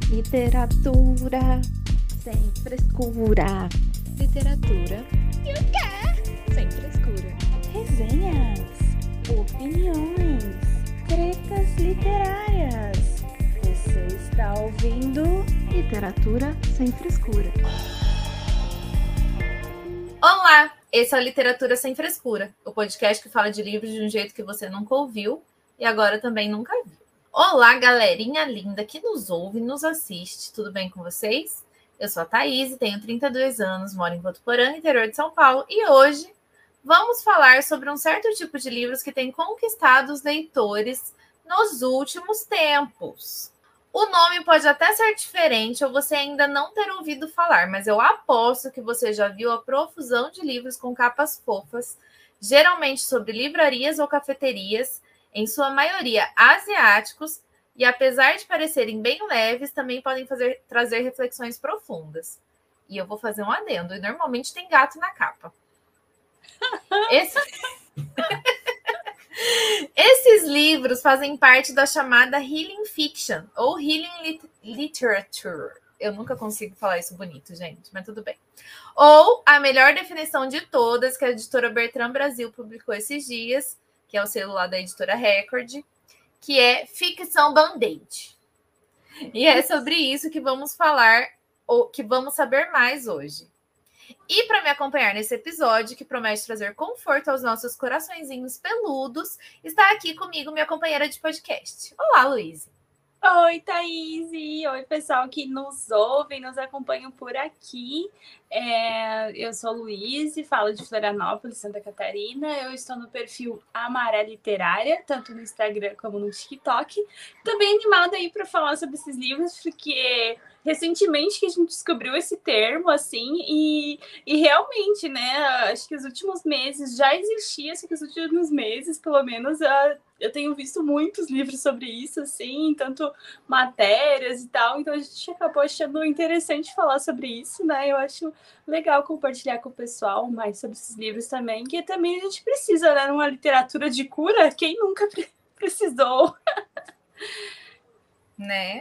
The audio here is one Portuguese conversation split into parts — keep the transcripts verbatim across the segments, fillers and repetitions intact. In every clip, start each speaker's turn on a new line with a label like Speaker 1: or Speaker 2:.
Speaker 1: Literatura sem frescura.
Speaker 2: Literatura e o quê? Sem frescura.
Speaker 1: Resenhas, opiniões, tretas literárias. Você está ouvindo Literatura Sem Frescura.
Speaker 2: Olá, esse é o Literatura Sem Frescura, o podcast que fala de livros de um jeito que você nunca ouviu e agora também nunca viu. Olá, galerinha linda que nos ouve e nos assiste, tudo bem com vocês? Eu sou a Thaís, tenho trinta e dois anos, moro em Votuporanga, interior de São Paulo, e hoje vamos falar sobre um certo tipo de livros que tem conquistado os leitores nos últimos tempos. O nome pode até ser diferente ou você ainda não ter ouvido falar, mas eu aposto que você já viu a profusão de livros com capas fofas, geralmente sobre livrarias ou cafeterias, em sua maioria asiáticos, e apesar de parecerem bem leves, também podem fazer, trazer reflexões profundas. E eu vou fazer um adendo, e normalmente tem gato na capa. Esse... Esses livros fazem parte da chamada Healing Fiction, ou Healing Lit- Literature. Eu nunca consigo falar isso bonito, gente, mas tudo bem. Ou a melhor definição de todas, que a editora Bertrand Brasil publicou esses dias, que é o selo lá da editora Record, que é ficção band-aid. E é sobre isso que vamos falar, ou que vamos saber mais hoje. E para me acompanhar nesse episódio, que promete trazer conforto aos nossos coraçõezinhos peludos, está aqui comigo minha companheira de podcast. Olá, Luíse.
Speaker 3: Oi, Thaís! Oi, pessoal que nos ouve e nos acompanham por aqui. É, eu sou Luíse, falo de Florianópolis, Santa Catarina. Eu estou no perfil Amaré Literária, tanto no Instagram como no TikTok. Estou bem animada aí para falar sobre esses livros, porque recentemente que a gente descobriu esse termo, assim, e, e realmente, né, acho que os últimos meses já existia, acho que os últimos meses, pelo menos, eu tenho visto muitos livros sobre isso, assim, tanto matérias e tal, então a gente acabou achando interessante falar sobre isso, né? Eu acho legal compartilhar com o pessoal mais sobre esses livros também, que também a gente precisa, né? Numa literatura de cura, quem nunca pre- precisou?
Speaker 2: Né?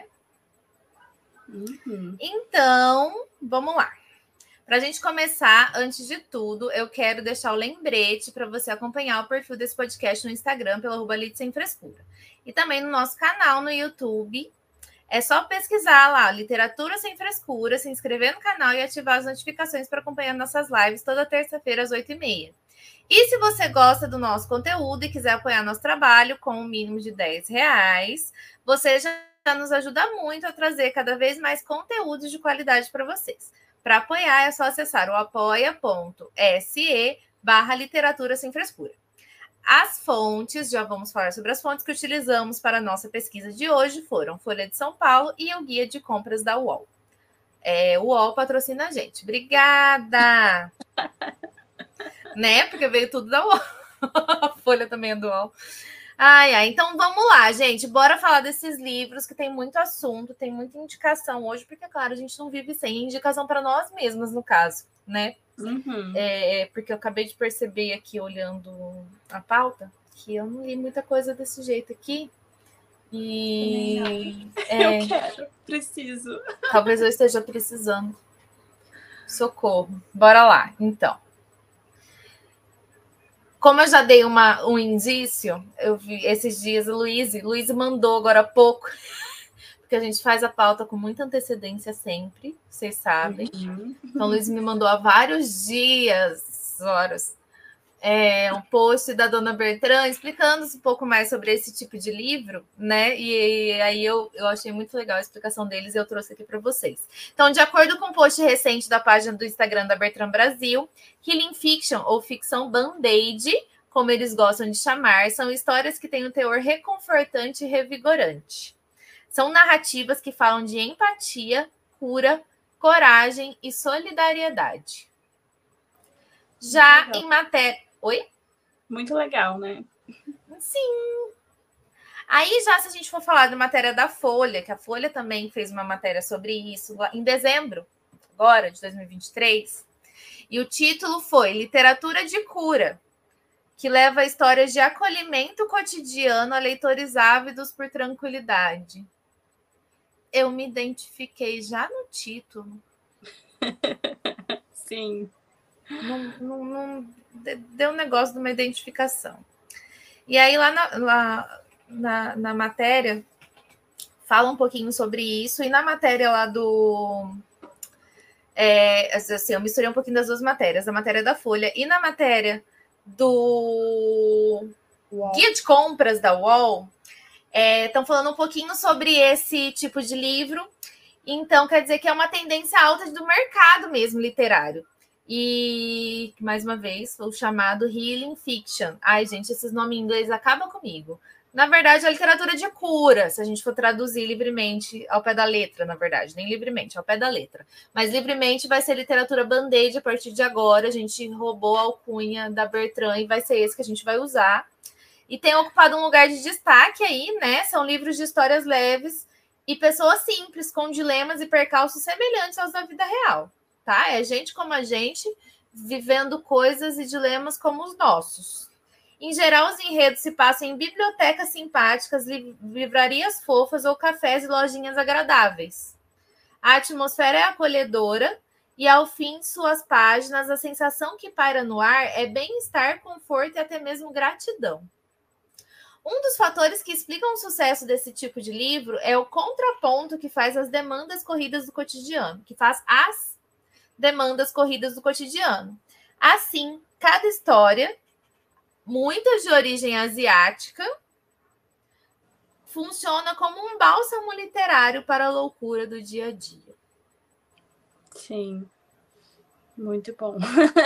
Speaker 3: Uhum.
Speaker 2: Então, vamos lá. Para a gente começar, antes de tudo, eu quero deixar o lembrete para você acompanhar o perfil desse podcast no Instagram, pelo arroba Lit Sem Frescura. E também no nosso canal no YouTube. É só pesquisar lá, Literatura Sem Frescura, se inscrever no canal e ativar as notificações para acompanhar nossas lives toda terça-feira às oito e meia. E se você gosta do nosso conteúdo e quiser apoiar nosso trabalho com um mínimo de dez reais, você já nos ajuda muito a trazer cada vez mais conteúdos de qualidade para vocês. Para apoiar, é só acessar o apoia.se barra literatura sem frescura. As fontes, já vamos falar sobre as fontes que utilizamos para a nossa pesquisa de hoje, foram Folha de São Paulo e o Guia de Compras da U O L. É, o U O L patrocina a gente. Obrigada! Né? Porque veio tudo da U O L. A Folha também é do U O L. Ai, ai, então vamos lá, gente. Bora falar desses livros que tem muito assunto, tem muita indicação hoje, porque, claro, a gente não vive sem indicação para nós mesmas, no caso, né?
Speaker 3: Uhum.
Speaker 2: É, porque eu acabei de perceber aqui, olhando a pauta, que eu não li muita coisa desse jeito aqui. E
Speaker 3: é, eu quero, preciso.
Speaker 2: Talvez eu esteja precisando. Socorro. Bora lá, então. Como eu já dei uma, um indício, eu vi esses dias, a Luíse, Luíse mandou agora há pouco, porque a gente faz a pauta com muita antecedência sempre, vocês sabem.
Speaker 3: Uhum.
Speaker 2: Então, Luíse me mandou há vários dias, horas, é, um post da Dona Bertrand explicando um pouco mais sobre esse tipo de livro, né? E, e aí eu, eu achei muito legal a explicação deles e eu trouxe aqui para vocês. Então, de acordo com um post recente da página do Instagram da Bertrand Brasil, Healing Fiction, ou ficção band-aid, como eles gostam de chamar, são histórias que têm um teor reconfortante e revigorante. São narrativas que falam de empatia, cura, coragem e solidariedade. Já em matéria... Oi?
Speaker 3: Muito legal, né?
Speaker 2: Sim. Aí, já se a gente for falar de matéria da Folha, que a Folha também fez uma matéria sobre isso, em dezembro, agora, de dois mil e vinte e três, e o título foi Literatura de Cura, que leva histórias de acolhimento cotidiano a leitores ávidos por tranquilidade. eu me identifiquei já no título.
Speaker 3: Sim.
Speaker 2: Não, não, não deu um negócio de uma identificação. E aí, lá na, lá na, na matéria, fala um pouquinho sobre isso. E na matéria lá do... É, assim, eu misturei um pouquinho das duas matérias. A matéria da Folha e na matéria do Uau. Guia de Compras da U O L, estão é, falando um pouquinho sobre esse tipo de livro. Então, quer dizer que é uma tendência alta do mercado mesmo, literário. E, mais uma vez, o chamado Healing Fiction. Ai, gente, esses nomes em inglês acabam comigo. Na verdade, é a literatura de cura, se a gente for traduzir livremente ao pé da letra, na verdade. Nem livremente, ao pé da letra. Mas livremente vai ser literatura band-aid a partir de agora. A gente roubou a alcunha da Bertrand e vai ser esse que a gente vai usar. E tem ocupado um lugar de destaque aí, né? São livros de histórias leves e pessoas simples, com dilemas e percalços semelhantes aos da vida real. Tá? É gente como a gente, vivendo coisas e dilemas como os nossos. Em geral, os enredos se passam em bibliotecas simpáticas, livrarias fofas ou cafés e lojinhas agradáveis. A atmosfera é acolhedora e, ao fim de suas páginas, a sensação que paira no ar é bem-estar, conforto e até mesmo gratidão. Um dos fatores que explicam o sucesso desse tipo de livro é o contraponto que faz as demandas corridas do cotidiano, que faz as demandas corridas do cotidiano. Assim, cada história, muitas de origem asiática, funciona como um bálsamo literário para a loucura do dia a dia.
Speaker 3: Sim, muito bom.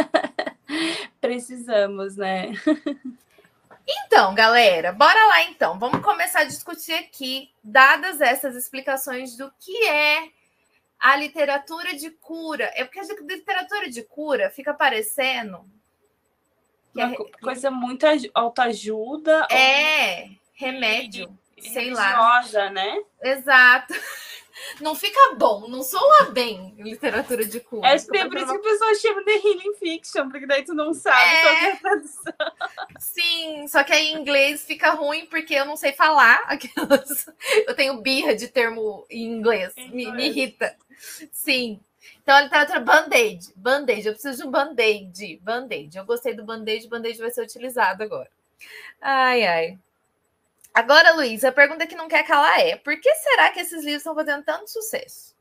Speaker 3: Precisamos, né?
Speaker 2: Então, galera, bora lá então. Vamos começar a discutir aqui, dadas essas explicações do que é a literatura de cura. É porque a literatura de cura fica parecendo...
Speaker 3: Que uma é... coisa muito autoajuda.
Speaker 2: É, ou... remédio,
Speaker 3: e,
Speaker 2: sei
Speaker 3: religiosa,
Speaker 2: lá.
Speaker 3: Né?
Speaker 2: Exato. Não fica bom, não soa bem literatura de cura.
Speaker 3: É por isso que o pessoal chama de Healing Fiction, porque daí tu não sabe
Speaker 2: é...
Speaker 3: qual é a tradução.
Speaker 2: Sim, só que aí em inglês fica ruim porque eu não sei falar. Aquelas... Eu tenho birra de termo em inglês, me, me irrita. Sim. Então, a literatura band-aid. Band-aid, eu preciso de um band-aid. Band-aid. Eu gostei do band-aid, band-aid vai ser utilizado agora. Ai, ai. Agora, Luiz, a pergunta que não quer calar é: por que será que esses livros estão fazendo tanto sucesso?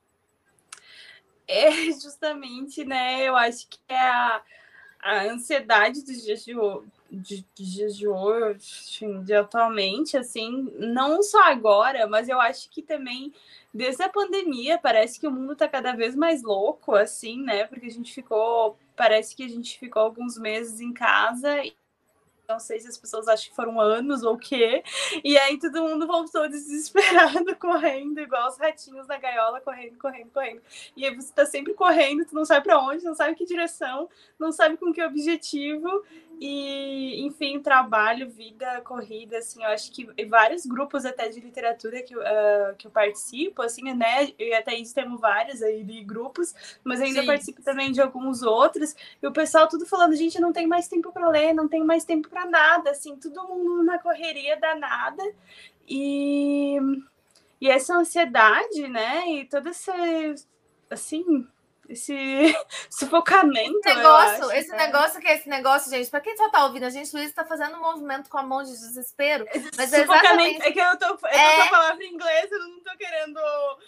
Speaker 3: É justamente, né? Eu acho que é a, a ansiedade dos dias de hoje, de, de dias de hoje, de atualmente, assim, não só agora, mas eu acho que também desde a pandemia parece que o mundo está cada vez mais louco, assim, né? Porque a gente ficou, parece que a gente ficou alguns meses em casa e não sei se as pessoas acham que foram anos ou o quê. E aí todo mundo voltou desesperado, correndo, igual os ratinhos na gaiola, correndo, correndo, correndo. E aí você tá sempre correndo, tu não sabe para onde, não sabe que direção, não sabe com que objetivo. E, enfim, trabalho, vida, corrida, assim, eu acho que vários grupos até de literatura que, uh, que eu participo, assim, né, eu e a Thaís temos vários aí de grupos, mas ainda Sim. participo também de alguns outros, e o pessoal tudo falando, gente, não tem mais tempo para ler, não tem mais tempo para nada, assim, todo mundo na correria danada, e, e essa ansiedade, né, e toda essa, assim... esse sufocamento.
Speaker 2: Esse negócio,
Speaker 3: acho,
Speaker 2: esse
Speaker 3: né?
Speaker 2: negócio que é esse negócio, gente, para quem só tá ouvindo, a gente, Luiz, tá fazendo um movimento com a mão de desespero. Mas é exatamente...
Speaker 3: É que eu tô, eu tô é... com a palavra em inglês, eu não tô querendo.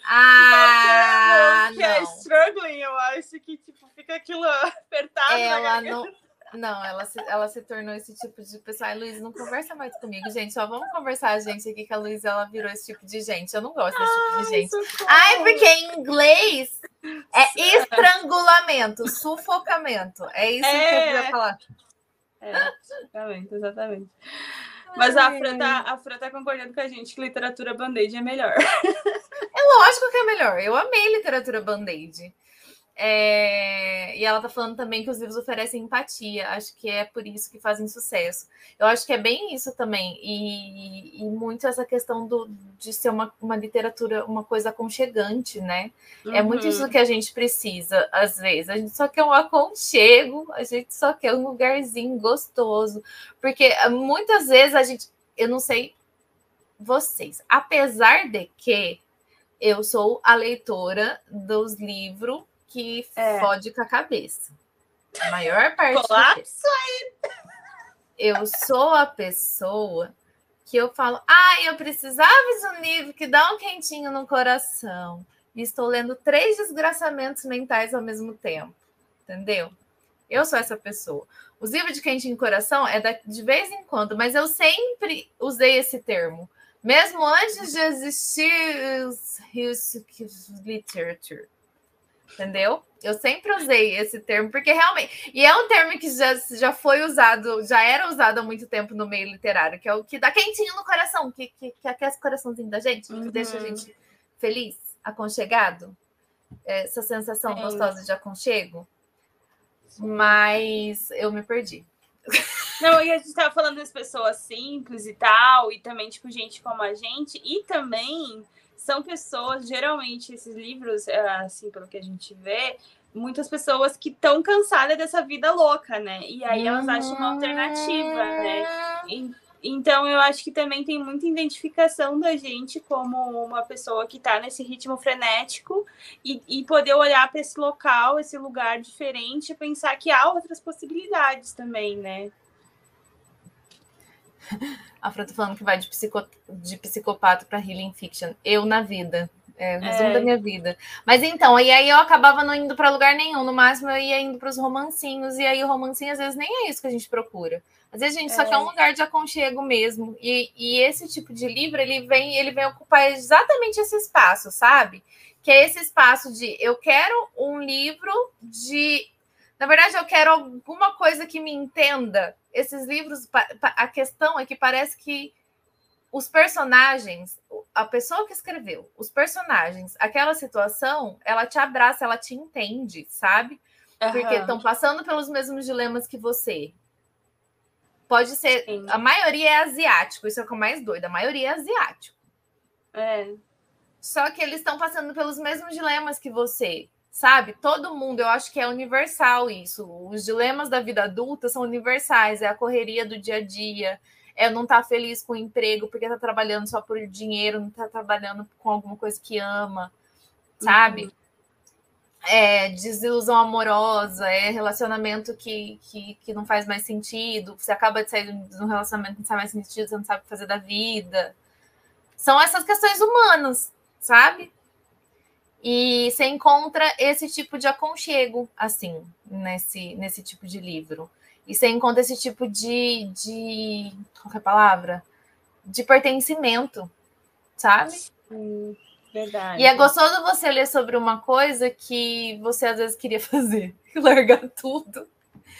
Speaker 2: Ah,
Speaker 3: que é struggling, eu acho que tipo, fica aquilo apertado.
Speaker 2: Ela não. Não, ela se, ela se tornou esse tipo de pessoa. Ai, Luiz, não conversa mais comigo, gente. Só vamos conversar, gente, aqui que a Luiz, ela virou esse tipo de gente. Eu não gosto desse tipo de gente.
Speaker 3: Socorro.
Speaker 2: Ai, porque em inglês é estrangulamento, sufocamento. É isso é... que eu queria falar.
Speaker 3: É, exatamente, exatamente. Mas a Fran, tá, a Fran tá concordando com a gente que literatura band-aid é melhor.
Speaker 2: É lógico que é melhor. Eu amei literatura band-aid. É... E ela tá falando também que os livros oferecem empatia. Acho que é por isso que fazem sucesso. Eu acho que é bem isso também. E, e muito essa questão do, de ser uma, uma literatura, uma coisa aconchegante, né? Uhum. É muito isso que a gente precisa, às vezes. A gente só quer um aconchego, a gente só quer um lugarzinho gostoso. Porque muitas vezes a gente... Eu não sei vocês. Apesar de que Eu sou a leitora dos livros que é. fode com a cabeça. A maior parte
Speaker 3: Colapso aí.
Speaker 2: Eu sou a pessoa que eu falo, ah, eu precisava de um livro que dá um quentinho no coração. E estou lendo três desgraçamentos mentais ao mesmo tempo. Entendeu? Eu sou essa pessoa. Os livros de quentinho no coração é de vez em quando, mas eu sempre usei esse termo. Mesmo antes de existir os literature. Entendeu? Eu sempre usei esse termo, porque realmente... E é um termo que já, já foi usado, já era usado há muito tempo no meio literário, que é o que dá quentinho no coração, que, que, que aquece o coraçãozinho da gente, que uhum. deixa a gente feliz, aconchegado. Essa sensação é. gostosa de aconchego. Mas eu me perdi.
Speaker 3: Não, e a gente estava falando das pessoas simples e tal, e também, tipo, gente como a gente, e também... São pessoas, geralmente, esses livros, assim, pelo que a gente vê, muitas pessoas que estão cansadas dessa vida louca, né? E aí elas uhum. acham uma alternativa, né? E, então, eu acho que também tem muita identificação da gente como uma pessoa que está nesse ritmo frenético e, e poder olhar para esse local, esse lugar diferente e pensar que há outras possibilidades também, né?
Speaker 2: A Fran tá falando que vai de, psico... de psicopata para healing fiction. Eu na vida. É o resumo é. da minha vida. Mas então, e aí eu acabava não indo para lugar nenhum. No máximo, eu ia indo para os romancinhos. E aí o romancinho, às vezes, nem é isso que a gente procura. Às vezes a gente é. só quer um lugar de aconchego mesmo. E, e esse tipo de livro, ele vem, ele vem ocupar exatamente esse espaço, sabe? Que é esse espaço de eu quero um livro de... Na verdade, eu quero alguma coisa que me entenda. Esses livros, a questão é que parece que os personagens, a pessoa que escreveu, os personagens, aquela situação, ela te abraça, ela te entende, sabe? Uhum. Porque estão passando pelos mesmos dilemas que você. Pode ser... Sim. A maioria é asiático, isso é o que é mais doido. A maioria é asiático.
Speaker 3: É.
Speaker 2: Só que eles estão passando pelos mesmos dilemas que você. Sabe? Todo mundo, eu acho que é universal isso. Os dilemas da vida adulta são universais. É a correria do dia a dia. É não estar feliz com o emprego porque está trabalhando só por dinheiro, não está trabalhando com alguma coisa que ama. Sabe? Uhum. É desilusão amorosa, é relacionamento que, que, que não faz mais sentido. Você acaba de sair de um relacionamento que não faz mais sentido, você não sabe o que fazer da vida. São essas questões humanas, sabe? E você encontra esse tipo de aconchego, assim, nesse, nesse tipo de livro. E você encontra esse tipo de, de... Qual é a palavra? De pertencimento, sabe?
Speaker 3: Sim, verdade.
Speaker 2: E é gostoso você ler sobre uma coisa que você às vezes queria fazer. Largar tudo.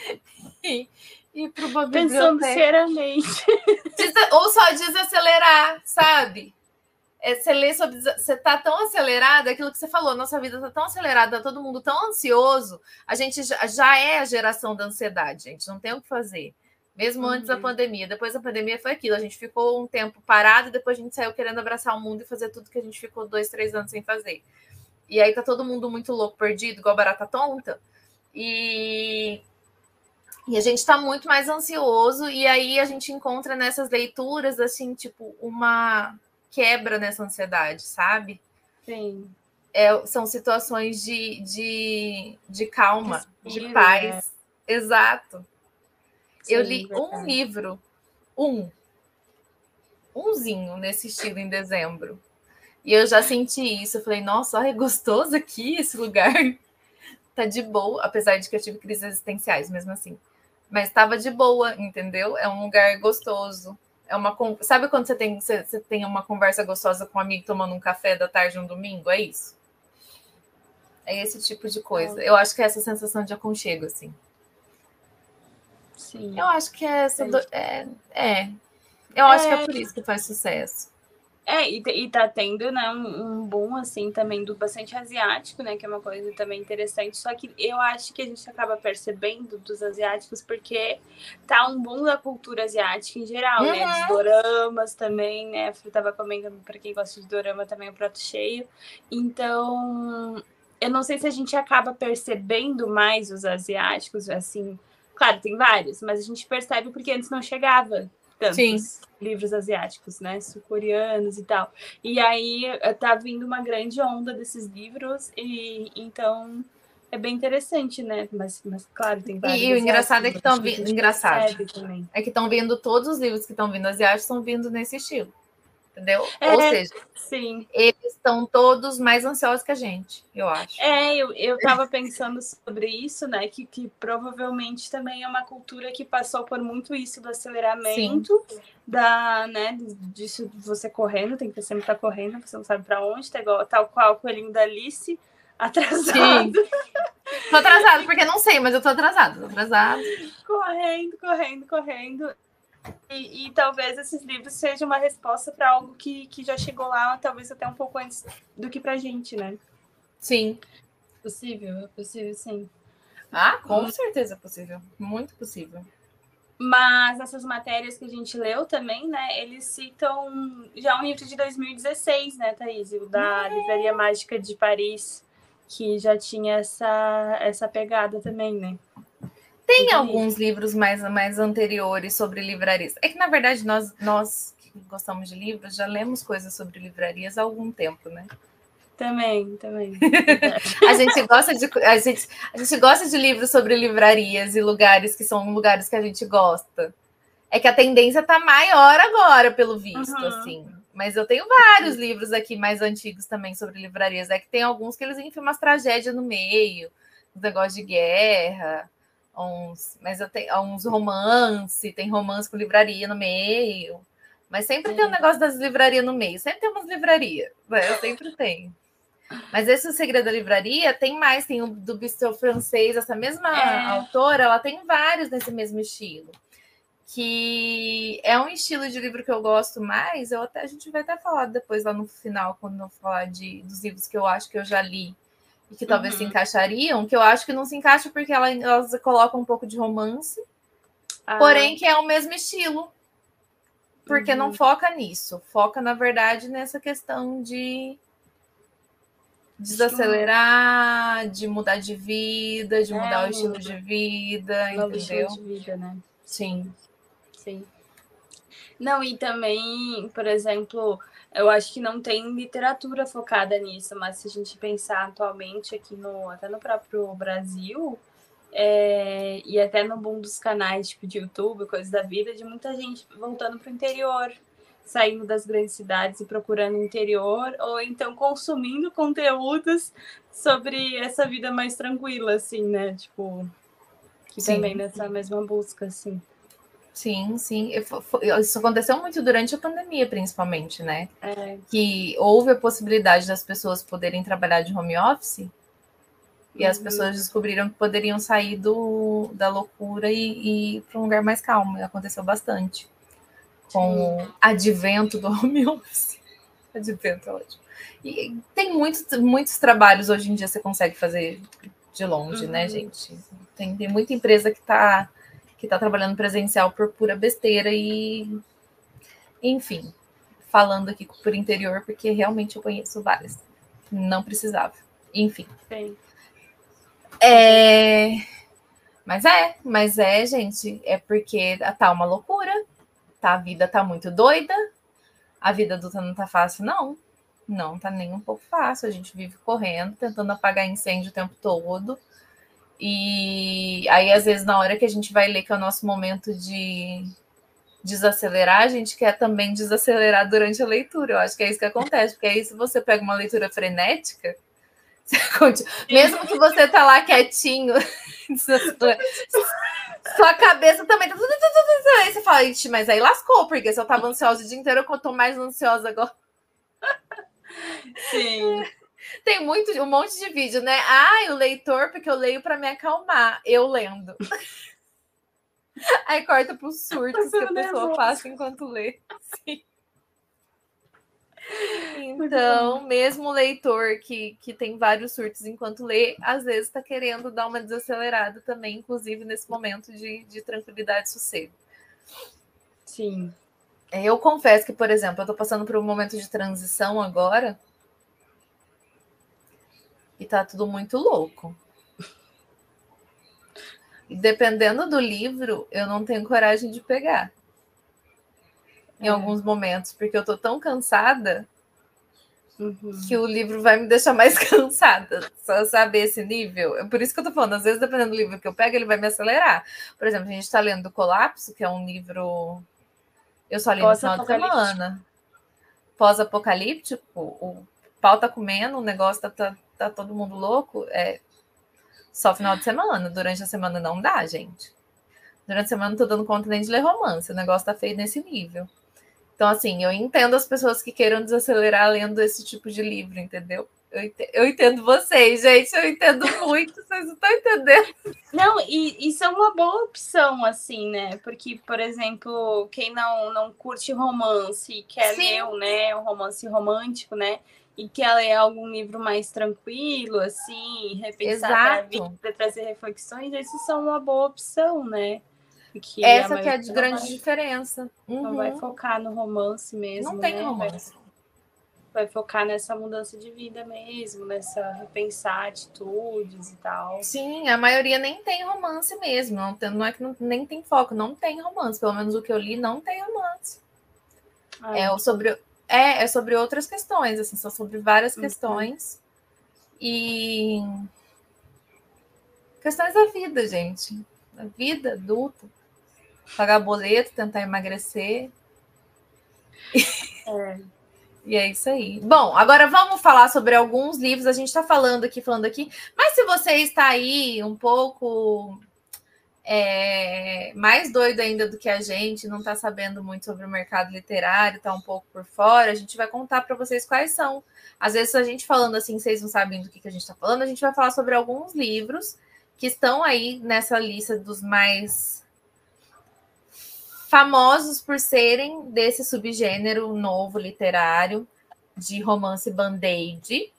Speaker 2: E ir para uma biblioteca.
Speaker 3: Pensando seriamente.
Speaker 2: Ou só desacelerar, sabe? É, você lê sobre. Você tá tão acelerada, aquilo que você falou, nossa vida tá tão acelerada, tá todo mundo tão ansioso, a gente já, já é a geração da ansiedade, a gente não tem o que fazer. Mesmo uhum. antes da pandemia. Depois da pandemia foi aquilo, a gente ficou um tempo parado e depois a gente saiu querendo abraçar o mundo e fazer tudo que a gente ficou dois, três anos sem fazer. E aí tá todo mundo muito louco, perdido, igual barata tonta. E. E a gente tá muito mais ansioso, e aí a gente encontra nessas leituras, assim, tipo, uma quebra nessa ansiedade, sabe?
Speaker 3: Sim.
Speaker 2: É, são situações de, de, de calma,
Speaker 3: Respira,
Speaker 2: de paz.
Speaker 3: né?
Speaker 2: Exato.
Speaker 3: Sim,
Speaker 2: eu li
Speaker 3: verdade.
Speaker 2: um livro, um, umzinho nesse estilo em dezembro. E eu já senti isso. Eu falei, nossa, é gostoso aqui esse lugar. Tá de boa, apesar de que eu tive crises existenciais, mesmo assim. Mas estava de boa, entendeu? É um lugar gostoso. É uma, sabe quando você tem, você, você tem uma conversa gostosa com um amigo tomando um café da tarde um domingo? É isso. É esse tipo de coisa. Eu acho que é essa sensação de aconchego, assim.
Speaker 3: Sim.
Speaker 2: Eu acho que é essa. Do... É, é. Eu acho é... que é por isso que faz sucesso.
Speaker 3: É, e, e tá tendo, né, um, um boom, assim, também do bastante asiático, né, que é uma coisa também interessante, só que eu acho que a gente acaba percebendo dos asiáticos porque tá um boom da cultura asiática em geral, uhum. né, dos doramas também, né, eu tava comendo, pra quem gosta de dorama também, é um prato cheio, então, eu não sei se a gente acaba percebendo mais os asiáticos, assim, claro, tem vários, mas a gente percebe porque antes não chegava. tantos
Speaker 2: Sim.
Speaker 3: livros asiáticos, né? Sul-coreanos e tal. E aí tá vindo uma grande onda desses livros, e então é bem interessante, né? Mas, mas claro, tem vários.
Speaker 2: E, e o engraçado é que estão
Speaker 3: vindo.
Speaker 2: vindo. Engraçado. É que estão vindo todos os livros que estão vindo asiáticos, estão vindo nesse estilo. Entendeu?
Speaker 3: É,
Speaker 2: Ou seja,
Speaker 3: sim.
Speaker 2: Eles estão todos mais ansiosos que a gente, eu acho.
Speaker 3: É, eu, eu tava pensando sobre isso, né? Que, que provavelmente também é uma cultura que passou por muito isso do aceleramento, sim, da, né, disso de você correndo, tem que sempre estar correndo, você não sabe para onde, tá igual, tal qual o coelhinho da Alice, atrasado. Sim.
Speaker 2: Tô atrasado, porque não sei, mas eu tô atrasado, tô atrasado.
Speaker 3: Correndo, correndo, correndo. E, e talvez esses livros sejam uma resposta para algo que, que já chegou lá, talvez até um pouco antes do que pra gente, né?
Speaker 2: Sim.
Speaker 3: Possível, é possível, sim.
Speaker 2: Ah, com hum. certeza é possível. Muito possível.
Speaker 3: Mas essas matérias que a gente leu também, né? Eles citam já um livro de dois mil e dezesseis, né, Thaís? O da é. Livraria Mágica de Paris, que já tinha essa, essa pegada também, né?
Speaker 2: Tem Muito alguns livro. livros mais, mais anteriores sobre livrarias. É que, na verdade, nós, nós que gostamos de livros já lemos coisas sobre livrarias há algum tempo, né?
Speaker 3: Também, também.
Speaker 2: a, gente gosta de, a, gente, a gente gosta de livros sobre livrarias e lugares que são lugares que a gente gosta. É que a tendência tá maior agora, pelo visto, uhum. assim. Mas eu tenho vários uhum. livros aqui mais antigos também sobre livrarias. É que tem alguns que eles enfim umas tragédias no meio, uns negócios de guerra, uns, mas eu tenho uns romance, tem romance com livraria no meio. Mas sempre uhum. tem um negócio das livrarias no meio. Sempre tem umas livrarias, né? Eu sempre tenho. Mas esse O Segredo da Livraria tem mais, tem o do Bistrô Francês, essa mesma é. autora, ela tem vários nesse mesmo estilo, que é um estilo de livro que eu gosto mais, eu até, a gente vai até falar depois lá no final, quando eu falar de, dos livros que eu acho que eu já li e que talvez uhum. se encaixariam, que eu acho que não se encaixa porque ela, elas colocam um pouco de romance, ah. porém que é o mesmo estilo, porque uhum. não foca nisso, foca na verdade nessa questão de desacelerar, de mudar de vida, de mudar é, o estilo de vida,
Speaker 3: novo
Speaker 2: entendeu?
Speaker 3: Estilo de vida, né?
Speaker 2: Sim.
Speaker 3: Sim. Não, e também, por exemplo, eu acho que não tem literatura focada nisso, mas se a gente pensar atualmente aqui no, até no próprio Brasil, é, e até no boom dos canais tipo de YouTube, coisas da vida, de muita gente voltando para o interior, saindo das grandes cidades e procurando o interior, ou então consumindo conteúdos sobre essa vida mais tranquila, assim, né? Tipo, que sim, também nessa sim. mesma busca, assim.
Speaker 2: Sim, sim. Isso aconteceu muito durante a pandemia, principalmente, né?
Speaker 3: É.
Speaker 2: Que houve a possibilidade das pessoas poderem trabalhar de home office e uhum. as pessoas descobriram que poderiam sair do, da loucura e, e ir para um lugar mais calmo. Aconteceu bastante. Com o advento do home office. Advento é ótimo. E tem muitos, muitos trabalhos hoje em dia você consegue fazer de longe, uhum. né, gente? Tem, tem muita empresa que está que tá trabalhando presencial por pura besteira e... Enfim, falando aqui por interior, porque realmente eu conheço várias. Não precisava. Enfim.
Speaker 3: Sim.
Speaker 2: É... Mas é, mas é, gente, é porque tá uma loucura. Tá, a vida tá muito doida, a vida adulta não tá fácil, não. Não tá nem um pouco fácil. A gente vive correndo, tentando apagar incêndio o tempo todo. E aí, às vezes, na hora que a gente vai ler que é o nosso momento de desacelerar, a gente quer também desacelerar durante a leitura. Eu acho que é isso que acontece, porque aí se você pega uma leitura frenética, você continua... mesmo que você tá lá quietinho, sua cabeça também tá... Aí você fala, ixi, mas aí lascou, porque se eu tava ansiosa o dia inteiro, eu tô mais ansiosa agora.
Speaker 3: Sim.
Speaker 2: Tem muito, um monte de vídeo, né? Ah, o leitor, porque eu leio para me acalmar. Eu lendo. Aí corta para os surtos que a pessoa passa enquanto lê. Sim. Então, mesmo o leitor que, que tem vários surtos enquanto lê, às vezes está querendo dar uma desacelerada também, inclusive nesse momento de, de tranquilidade e sossego.
Speaker 3: Sim.
Speaker 2: Eu confesso que, por exemplo, eu estou passando por um momento de transição agora e tá tudo muito louco. E dependendo do livro, eu não tenho coragem de pegar. em
Speaker 3: É.
Speaker 2: alguns momentos, porque eu tô tão cansada
Speaker 3: Uhum.
Speaker 2: que o livro vai me deixar mais cansada, só saber esse nível. É por isso que eu tô falando, às vezes, dependendo do livro que eu pego, ele vai me acelerar. Por exemplo, a gente tá lendo do Colapso, que é um livro... Eu só li no final de
Speaker 3: Pós-apocalíptico.
Speaker 2: semana. Pós-apocalíptico, o pau tá comendo, o negócio tá, tá, tá todo mundo louco, é só final de semana. Durante a semana não dá, gente. Durante a semana não tô dando conta nem de ler romance, o negócio tá feio nesse nível. Então, assim, eu entendo as pessoas que queiram desacelerar lendo esse tipo de livro, entendeu? Eu entendo, eu entendo vocês, gente, eu entendo muito, vocês não estão entendendo.
Speaker 3: Não, e isso é uma boa opção, assim, né? Porque, por exemplo, quem não, não curte romance, quer
Speaker 2: Sim.
Speaker 3: ler né, um romance romântico, né? E quer ler algum livro mais tranquilo, assim, repensar para a
Speaker 2: Exato.
Speaker 3: vida, trazer reflexões, esses são uma boa opção, né? Porque
Speaker 2: Essa
Speaker 3: a
Speaker 2: que é a
Speaker 3: maioria
Speaker 2: grande
Speaker 3: não vai,
Speaker 2: diferença. Uhum.
Speaker 3: não vai focar no romance mesmo,
Speaker 2: Não tem
Speaker 3: né?
Speaker 2: romance.
Speaker 3: Vai, vai focar nessa mudança de vida mesmo, nessa repensar atitudes e tal.
Speaker 2: Sim, a maioria nem tem romance mesmo. Não, tem, não é que não, nem tem foco, não tem romance. Pelo menos o que eu li não tem romance.
Speaker 3: Ai,
Speaker 2: É sobre, é, é sobre outras questões, assim, são sobre várias
Speaker 3: uhum.
Speaker 2: questões. E questões da vida, gente. Da vida adulta. Pagar boleto, tentar emagrecer.
Speaker 3: É.
Speaker 2: E é isso aí. Bom, agora vamos falar sobre alguns livros. A gente está falando aqui, falando aqui. Mas se você está aí um pouco é, mais doido ainda do que a gente, não está sabendo muito sobre o mercado literário, está um pouco por fora, a gente vai contar para vocês quais são. Às vezes, a gente falando assim, vocês não sabem do que, que a gente está falando, a gente vai falar sobre alguns livros que estão aí nessa lista dos mais famosos por serem desse subgênero novo literário de romance band-aid.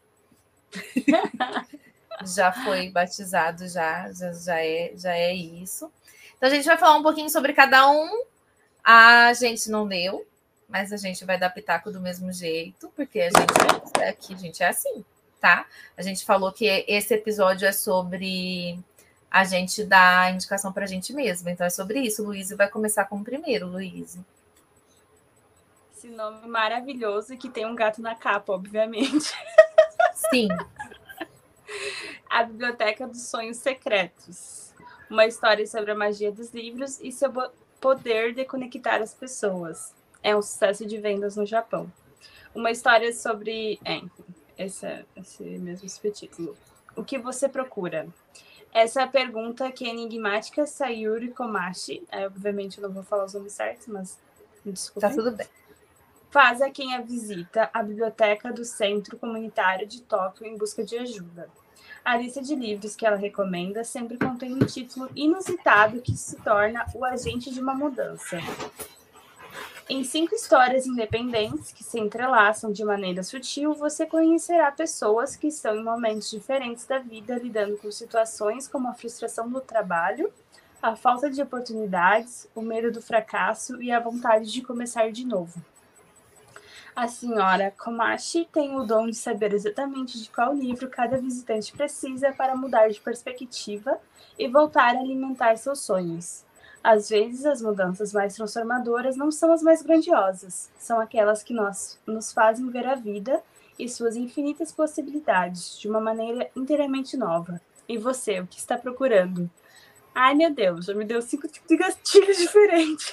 Speaker 2: Já foi batizado, já, já, já, é, já é isso. Então, a gente vai falar um pouquinho sobre cada um. A gente não leu, mas a gente vai dar pitaco do mesmo jeito, porque a gente é aqui, a gente é assim, tá? A gente falou que esse episódio é sobre a gente dar indicação para a gente mesma. Então, é sobre isso. Luísa vai começar com o primeiro, Luísa.
Speaker 3: Esse nome maravilhoso que tem um gato na capa, obviamente.
Speaker 2: Sim.
Speaker 3: A Biblioteca dos Sonhos Secretos. Uma história sobre a magia dos livros e seu poder de conectar as pessoas. É um sucesso de vendas no Japão. Uma história sobre... É, esse, é, esse mesmo subtítulo. O que você procura? Essa é a pergunta que a enigmática Sayuri Komachi, é, obviamente eu não vou falar os nomes certos, mas desculpa.
Speaker 2: Tá tudo bem.
Speaker 3: Faz a quem a visita a biblioteca do Centro Comunitário de Tóquio em busca de ajuda. A lista de livros que ela recomenda sempre contém um título inusitado que se torna o agente de uma mudança. Em cinco histórias independentes que se entrelaçam de maneira sutil, você conhecerá pessoas que estão em momentos diferentes da vida lidando com situações como a frustração do trabalho, a falta de oportunidades, o medo do fracasso e a vontade de começar de novo. A senhora Komachi tem o dom de saber exatamente de qual livro cada visitante precisa para mudar de perspectiva e voltar a alimentar seus sonhos. Às vezes, as mudanças mais transformadoras não são as mais grandiosas, são aquelas que nós, nos fazem ver a vida e suas infinitas possibilidades de uma maneira inteiramente nova. E você, o que está procurando? Ai, meu Deus, já me deu cinco tipos de gatilhos diferentes.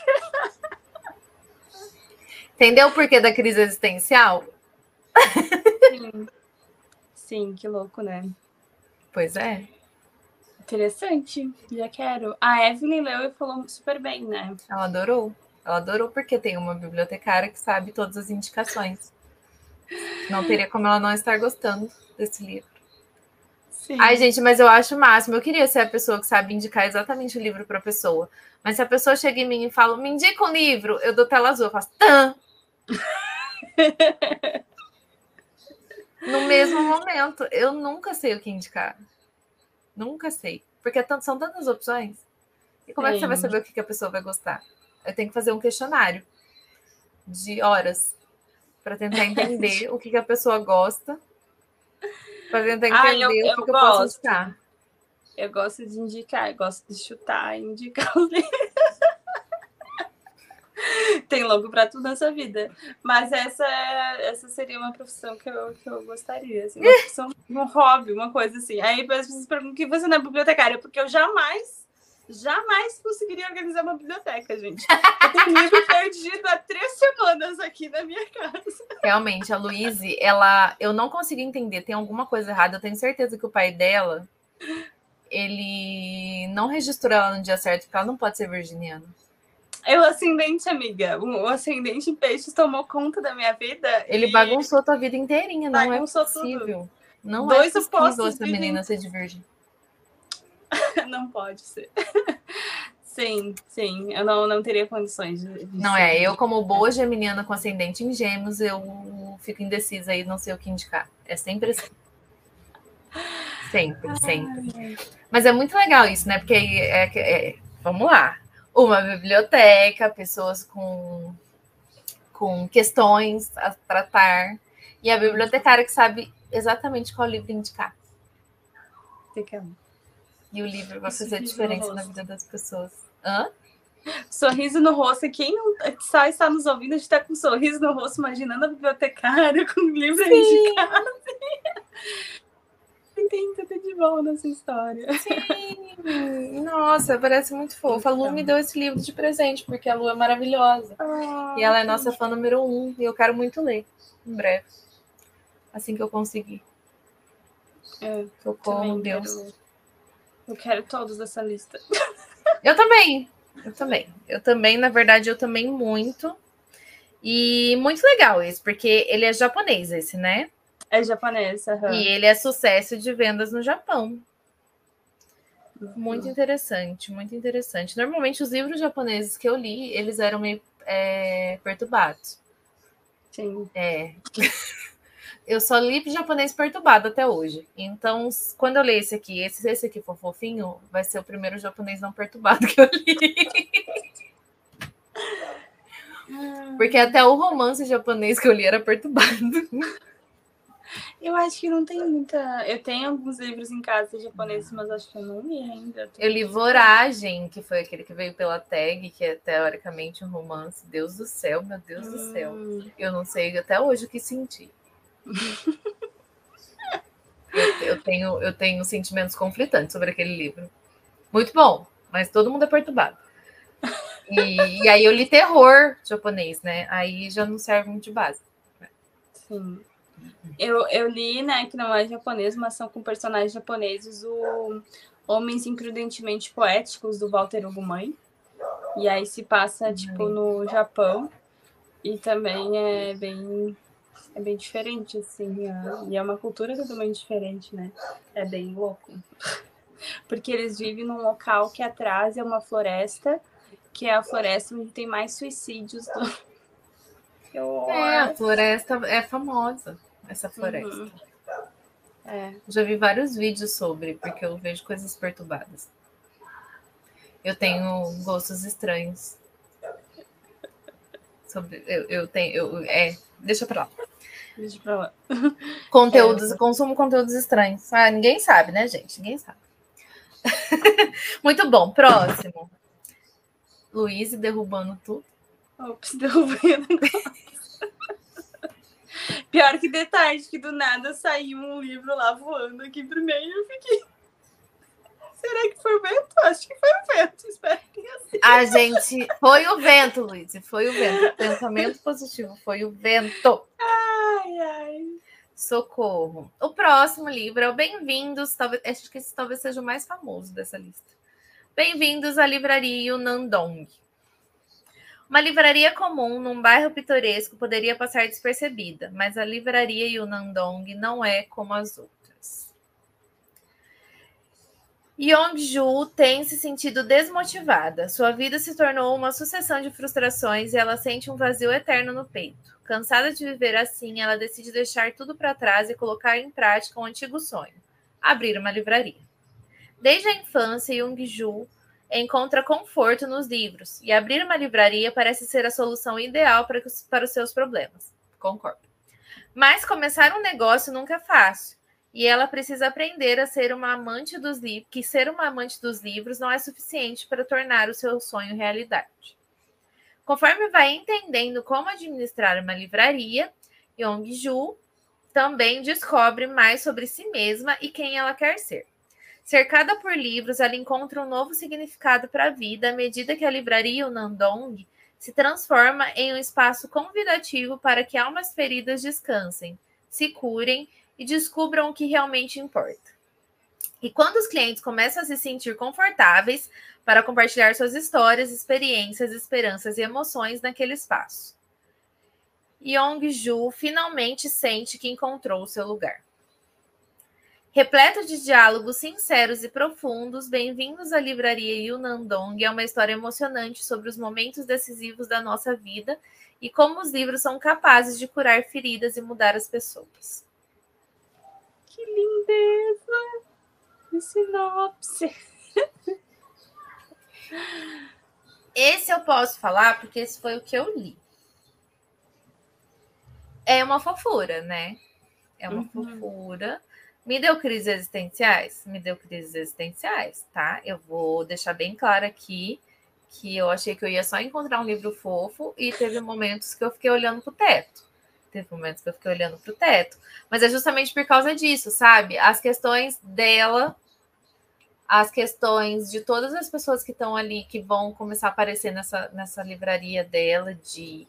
Speaker 2: Entendeu o porquê da crise existencial?
Speaker 3: Sim. Sim, que louco, né?
Speaker 2: Pois é.
Speaker 3: Interessante, já quero. A Evelyn leu e falou super bem, né?
Speaker 2: Ela adorou. Ela adorou porque tem uma bibliotecária que sabe todas as indicações. Não teria como ela não estar gostando desse livro.
Speaker 3: Sim.
Speaker 2: Ai, gente, mas eu acho o máximo. Eu queria ser a pessoa que sabe indicar exatamente o livro para a pessoa. Mas se a pessoa chega em mim e fala, me indica um livro, eu dou tela azul, eu faço tã! No mesmo momento. Eu nunca sei o que indicar. Nunca sei. Porque são tantas opções. E como Sim. é que você vai saber o que a pessoa vai gostar? Eu tenho que fazer um questionário de horas para tentar entender o que a pessoa gosta. Para tentar entender ah, eu, o que eu, eu posso indicar.
Speaker 3: Eu gosto de indicar, eu gosto de chutar e indicar os livros. Tem louco para tudo nessa vida. Mas essa, essa seria uma profissão que eu, que eu gostaria. Assim, uma profissão, um hobby, uma coisa assim. Aí as pessoas perguntam que você não é bibliotecária, porque eu jamais, jamais conseguiria organizar uma biblioteca, gente. Eu tenho livro perdido há três semanas aqui na minha casa.
Speaker 2: Realmente, a Luíse, ela, eu não consigo entender, tem alguma coisa errada. Eu tenho certeza que o pai dela, ele não registrou ela no dia certo, porque ela não pode ser virginiana.
Speaker 3: É o ascendente, amiga. O ascendente em peixes tomou conta da minha vida.
Speaker 2: Ele
Speaker 3: e...
Speaker 2: bagunçou tua vida inteirinha, não
Speaker 3: bagunçou
Speaker 2: é possível.
Speaker 3: Tudo.
Speaker 2: Não
Speaker 3: Dois
Speaker 2: é possível essa
Speaker 3: virgem.
Speaker 2: menina ser de virgem.
Speaker 3: Não pode ser. Sim, sim. Eu não, não teria condições de, de
Speaker 2: Não
Speaker 3: ser.
Speaker 2: é, eu como boa geminiana com ascendente em gêmeos, eu fico indecisa aí, não sei o que indicar. É sempre assim. Sempre, sempre. Ai. Mas é muito legal isso, né? Porque é, é, é, vamos lá. Uma biblioteca, pessoas com, com questões a tratar. E a bibliotecária que sabe exatamente qual livro indicar. E o livro vai fazer a diferença na vida das pessoas. Hã?
Speaker 3: Sorriso no rosto. Quem não só está nos ouvindo, a gente está com um sorriso no rosto, imaginando a bibliotecária com o livro a indicar. Tem tudo de bom nessa história.
Speaker 2: Sim! Nossa, parece muito fofa. A Lu me deu esse livro de presente, porque a Lu é maravilhosa. Ah, e ela é nossa fã número um. E eu quero muito ler, em breve. Assim que eu conseguir.
Speaker 3: É,
Speaker 2: socorro, Deus.
Speaker 3: Quero... Eu quero todos dessa lista.
Speaker 2: Eu também. Eu também. Eu também, na verdade, eu também muito. E muito legal isso, porque ele é japonês, esse, né?
Speaker 3: É japonês, uhum.
Speaker 2: E ele é sucesso de vendas no Japão. Uhum. Muito interessante, muito interessante. Normalmente, os livros japoneses que eu li, eles eram meio é, perturbados.
Speaker 3: Sim.
Speaker 2: É. Eu só li japonês perturbado até hoje. Então, quando eu ler esse aqui, esse, esse aqui for fofinho, vai ser o primeiro japonês não perturbado que eu li. Porque até o romance japonês que eu li era perturbado.
Speaker 3: Eu acho que não tem muita... Eu tenho alguns livros em casa japoneses, mas acho que eu não li ainda.
Speaker 2: Eu li Voragem, que foi aquele que veio pela tag, que é teoricamente um romance. Deus do céu, meu Deus hum. do céu. Eu não sei até hoje o que sentir. eu, eu, tenho, eu tenho sentimentos conflitantes sobre aquele livro. Muito bom, mas todo mundo é perturbado. E, e aí eu li terror japonês, né? Aí já não serve muito de base.
Speaker 3: Sim. Eu, eu li, né, que não é japonês, mas são com personagens japoneses, o Homens Imprudentemente Poéticos, do Walter Ugumai. E aí se passa, tipo, no Japão. E também é bem... É bem diferente, assim, é, e é uma cultura totalmente diferente, né? É bem louco. Porque eles vivem num local que atrás é uma floresta, que é a floresta onde tem mais suicídios. Do... Eu...
Speaker 2: É, a floresta é famosa, essa floresta.
Speaker 3: Uhum. É.
Speaker 2: Já vi vários vídeos sobre, porque eu vejo coisas perturbadas. Eu tenho gostos estranhos. Sobre, eu, eu tenho... Eu, é, deixa pra lá.
Speaker 3: Deixa pra lá.
Speaker 2: Conteúdos, é. Consumo conteúdos estranhos. Ah, ninguém sabe, né, gente? Ninguém sabe. Muito bom. Próximo. Luíse derrubando tudo.
Speaker 3: Ops, derrubei o negócio. Pior que detalhe, que do nada saiu um livro lá voando aqui pro meio e eu fiquei... Será que foi o vento? Acho que foi o vento. Espero que tenha sido.
Speaker 2: A gente... Foi o vento, Luíse. Foi o vento. Pensamento positivo. Foi o vento.
Speaker 3: Ai, ai.
Speaker 2: Socorro. O próximo livro é o Bem-vindos. Talvez, acho que esse talvez seja o mais famoso dessa lista. Bem-vindos à livraria Yunandong. Uma livraria comum num bairro pitoresco poderia passar despercebida, mas a livraria Yunandong não é como as outras. Yongju tem se sentido desmotivada. Sua vida se tornou uma sucessão de frustrações e ela sente um vazio eterno no peito. Cansada de viver assim, ela decide deixar tudo para trás e colocar em prática um antigo sonho: abrir uma livraria. Desde a infância, Yongju encontra conforto nos livros, e abrir uma livraria parece ser a solução ideal para, para os seus problemas. Concordo. Mas começar um negócio nunca é fácil, e ela precisa aprender a ser uma amante dos livros, que ser uma amante dos livros não é suficiente para tornar o seu sonho realidade. Conforme vai entendendo como administrar uma livraria, Yong-ju também descobre mais sobre si mesma e quem ela quer ser. Cercada por livros, ela encontra um novo significado para a vida à medida que a livraria Unandong se transforma em um espaço convidativo para que almas feridas descansem, se curem e descubram o que realmente importa. E quando os clientes começam a se sentir confortáveis para compartilhar suas histórias, experiências, esperanças e emoções naquele espaço, Yong-ju finalmente sente que encontrou o seu lugar. Repleto de diálogos sinceros e profundos, Bem-vindos à Livraria Unandong é uma história emocionante sobre os momentos decisivos da nossa vida e como os livros são capazes de curar feridas e mudar as pessoas.
Speaker 3: Que lindeza! Que sinopse!
Speaker 2: Esse eu posso falar porque esse foi o que eu li. É uma fofura, né? É uma uhum. fofura. Me deu crises existenciais? Me deu crises existenciais, tá? Eu vou deixar bem claro aqui que eu achei que eu ia só encontrar um livro fofo e teve momentos que eu fiquei olhando pro teto. Teve momentos que eu fiquei olhando pro teto. Mas é justamente por causa disso, sabe? As questões dela, as questões de todas as pessoas que estão ali, que vão começar a aparecer nessa, nessa livraria dela, de...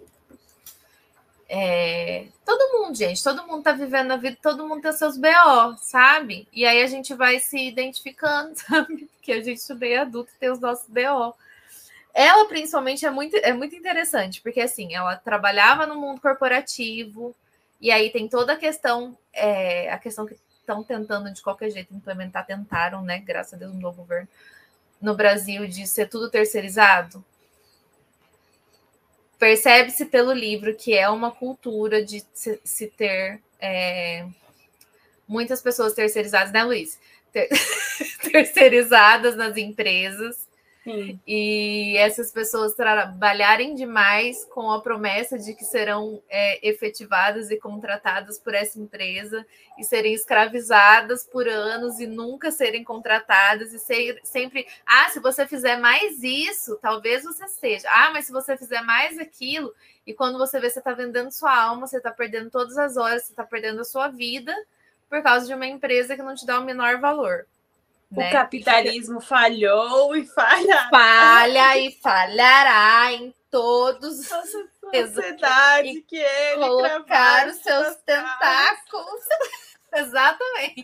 Speaker 2: É, todo mundo, gente, todo mundo tá vivendo a vida, todo mundo tem seus B O, sabe? E aí a gente vai se identificando, sabe? Porque a gente também é adulto e tem os nossos B O. Ela, principalmente, é muito, é muito interessante, porque, assim, ela trabalhava no mundo corporativo, e aí tem toda a questão, é, a questão que estão tentando, de qualquer jeito, implementar, tentaram, né? Graças a Deus, no novo governo, no Brasil, de ser tudo terceirizado. Percebe-se pelo livro que é uma cultura de se, se ter é, muitas pessoas terceirizadas, né, Luiz? Ter, terceirizadas nas empresas. Sim. E essas pessoas trabalharem demais com a promessa de que serão é, efetivadas e contratadas por essa empresa e serem escravizadas por anos e nunca serem contratadas e ser, sempre, ah, se você fizer mais isso, talvez você seja. Ah, mas se você fizer mais aquilo, e quando você vê, você está vendendo sua alma, você está perdendo todas as horas, você está perdendo a sua vida por causa de uma empresa que não te dá o menor valor.
Speaker 3: O né? capitalismo falhou e falha.
Speaker 2: Falha e falhará em todos
Speaker 3: a sociedade que, que ele
Speaker 2: colocar os seus tentáculos. Exatamente.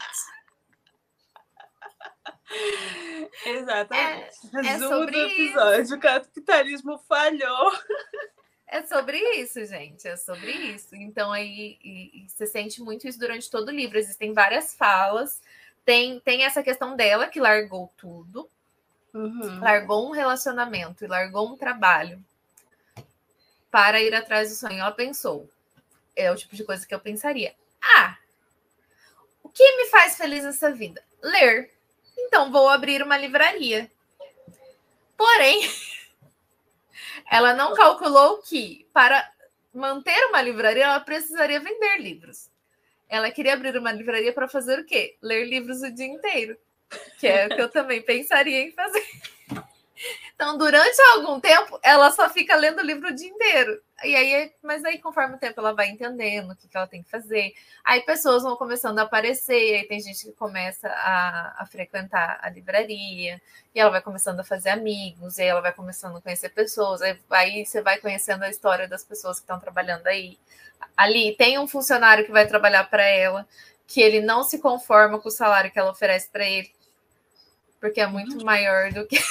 Speaker 3: Exatamente. É, Resumo é do episódio. Isso. O capitalismo falhou.
Speaker 2: É sobre isso, gente. É sobre isso. Então, aí e, e você sente muito isso durante todo o livro. Existem várias falas. Tem, tem essa questão dela, que largou tudo, uhum. largou um relacionamento e largou um trabalho para ir atrás do sonho. Ela pensou, é o tipo de coisa que eu pensaria. Ah, o que me faz feliz nessa vida? Ler. Então, vou abrir uma livraria. Porém, ela não calculou que, para manter uma livraria, ela precisaria vender livros. Ela queria abrir uma livraria para fazer o quê? Ler livros o dia inteiro. Que é o que eu também pensaria em fazer. Então, durante algum tempo, ela só fica lendo o livro o dia inteiro. E aí, mas aí, conforme o tempo, ela vai entendendo o que, que ela tem que fazer. Aí, pessoas vão começando a aparecer. Aí, tem gente que começa a, a frequentar a livraria. E ela vai começando a fazer amigos. E aí, ela vai começando a conhecer pessoas. Aí, aí você vai conhecendo a história das pessoas que estão trabalhando aí. Ali, tem um funcionário que vai trabalhar para ela, que ele não se conforma com o salário que ela oferece para ele. Porque é muito maior do que...